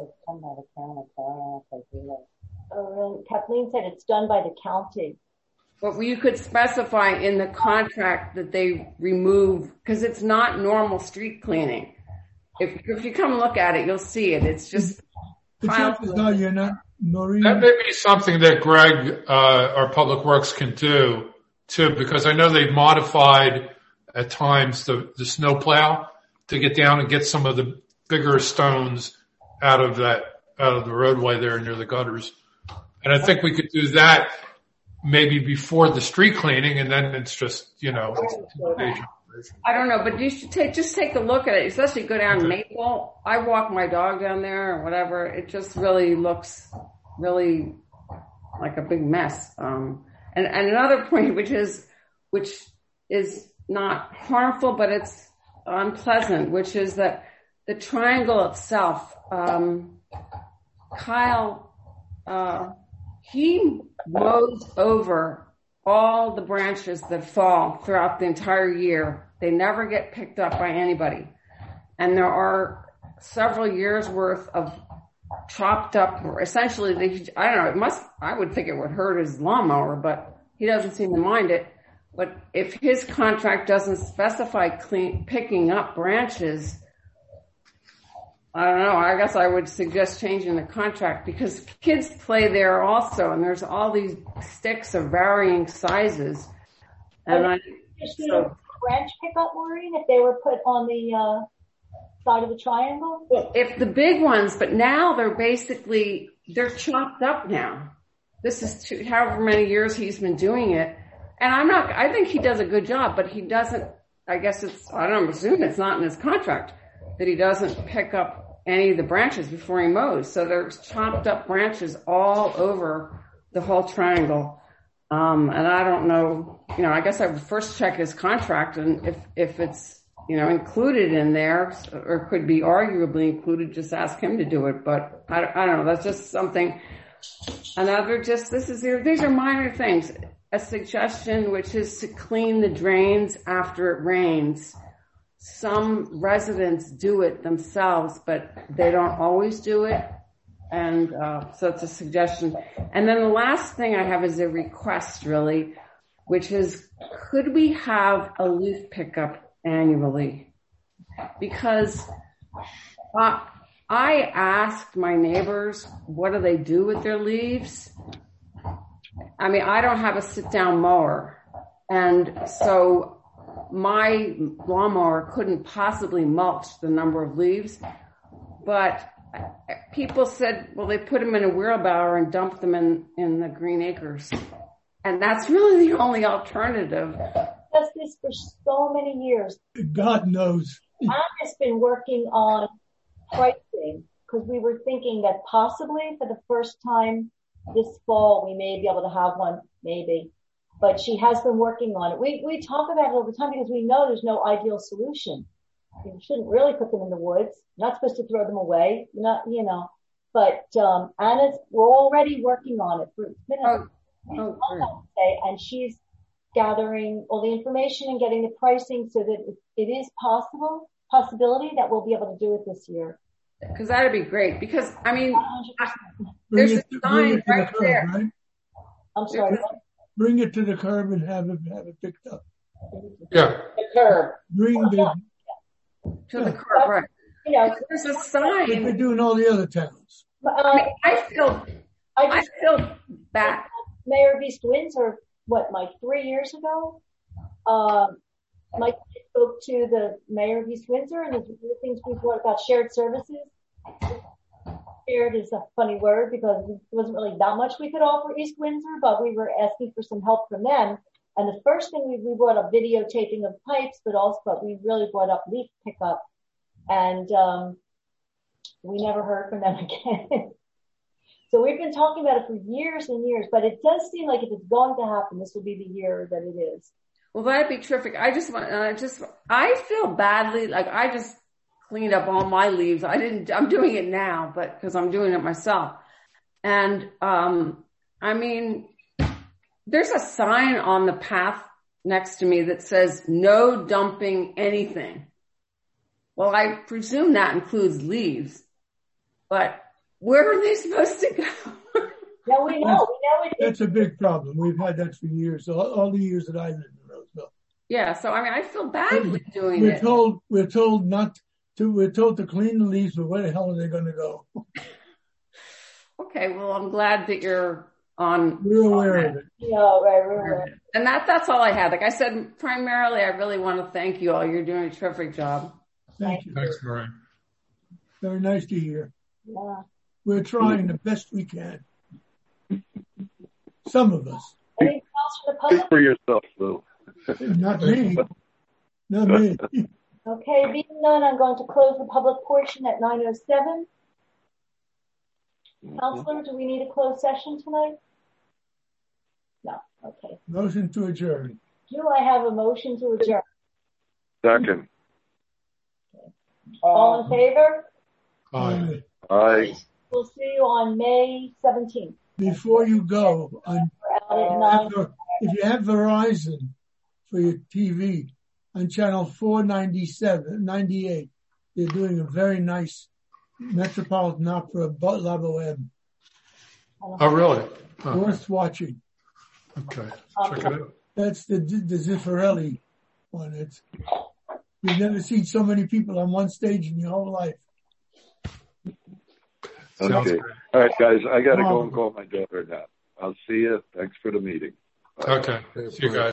Uh, Kathleen said it's done by the county. But you could specify in the contract that they remove, because it's not normal street cleaning. If, if you come look at it, you'll see it. It's just The chances are you're not, Maureen. That may be something that Greg, uh, our Public Works can do too, because I know they've modified at times the, the snow plow to get down and get some of the bigger stones out of that, out of the roadway there near the gutters. And I think we could do that maybe before the street cleaning, and then it's just, you know, it's I don't know, but you should take, just take a look at it, especially go down Maple. I walk my dog down there or whatever. It just really looks really like a big mess. Um, and, and another point, which is, which is not harmful, but it's unpleasant, which is that the triangle itself, um, Kyle, uh, he mows over all the branches that fall throughout the entire year. They never get picked up by anybody. And there are several years worth of chopped up, essentially, they, I don't know, it must, I would think it would hurt his lawnmower, but he doesn't seem to mind it. But if his contract doesn't specify clean, picking up branches, I don't know, I guess I would suggest changing the contract because kids play there also, and there's all these sticks of varying sizes. And I, so, branch pickup, Maureen, if they were put on the uh, side of the triangle? If the big ones, but now they're basically, they're chopped up now. This is two, however many years he's been doing it. And I'm not, I think he does a good job, but he doesn't, I guess it's, I don't assume it's not in his contract that he doesn't pick up any of the branches before he mows. So there's chopped up branches all over the whole triangle. Um, and I don't know, you know, I guess I would first check his contract, and if, if it's, you know, included in there or could be arguably included, just ask him to do it. But I, I don't know. That's just something. Another just, this is, these are minor things. A suggestion, which is to clean the drains after it rains. Some residents do it themselves, but they don't always do it. And uh, so it's a suggestion. And then the last thing I have is a request, really, which is, could we have a leaf pickup annually? Because uh, I asked my neighbors, what do they do with their leaves? I mean, I don't have a sit-down mower, and so my lawnmower couldn't possibly mulch the number of leaves, but people said, well, they put them in a wheelbarrow and dump them in, in the Green Acres. And that's really the only alternative. Does this for so many years. God knows. I've been working on pricing because we were thinking that possibly for the first time this fall we may be able to have one, maybe. But she has been working on it. We we talk about it all the time because we know there's no ideal solution. You shouldn't really put them in the woods. You're not supposed to throw them away. You're not, you know. But um, Anna's, we're already working on it. For, it's been a, oh, oh, say, and she's gathering all the information and getting the pricing so that it, it is possible, possibility that we'll be able to do it this year. Because that would be great. Because, I mean, I, there's a sign right curb, there. Right? I'm sorry. Bring it to the curb and have it have it picked up. Yeah. The curb. Bring the to the curb, right? You know, there's a sign. Like they do in all the other towns. Uh, I, mean, I feel, I, I feel bad. Mayor of East Windsor, what, like three years ago, um, Mike spoke to the mayor of East Windsor, and the things we brought about shared services. Shared is a funny word because there wasn't really that much we could offer East Windsor, but we were asking for some help from them. And the first thing we, we brought up videotaping of pipes, but also, but we really brought up leaf pickup. And, um, we never heard from them again. So we've been talking about it for years and years, but it does seem like if it's going to happen, this will be the year that it is. Well, that'd be terrific. I just want, I just, I feel badly. Like I just cleaned up all my leaves. I didn't, I'm doing it now, but cause I'm doing it myself. And, um, I mean, there's a sign on the path next to me that says no dumping anything. Well, I presume that includes leaves, but where are they supposed to go? No, we know. We know it. That's a big problem. We've had that for years, all, all the years that I lived in Roseville. Yeah, so I mean, I feel badly doing we're it. Told, we're told not to, we're told to clean the leaves, but where the hell are they going to go? Okay, well, I'm glad that you're on. We're aware of it. Yeah, right, we're aware. And that, that's all I had. Like I said, primarily, I really want to thank you all. You're doing a terrific job. Thank you. Thanks, Maureen. Very nice to hear. Yeah. We're trying the best we can. Some of us. Anything else for the public? Speak for yourself, Lou. Not me. Not me. Okay, being none, I'm going to close the public portion at nine oh seven. Counselor, do we need a closed session tonight? No. Okay. Motion to adjourn. Do I have a motion to adjourn? Second. All in favor? Aye. Aye. We'll see you on May seventeenth. Before you go, on, We're out at nine. if you have Verizon for your T V, on channel four ninety-seven, ninety-eight, they're doing a very nice Metropolitan Opera, La Boheme. Oh, really? Huh. Worth watching. Okay. Check it out. That's the the Zeffirelli one. It's, you've never seen so many people on one stage in your whole life. Okay. All right, guys. I got to go and call my daughter now. I'll see you. Thanks for the meeting. Bye. Okay. See you guys.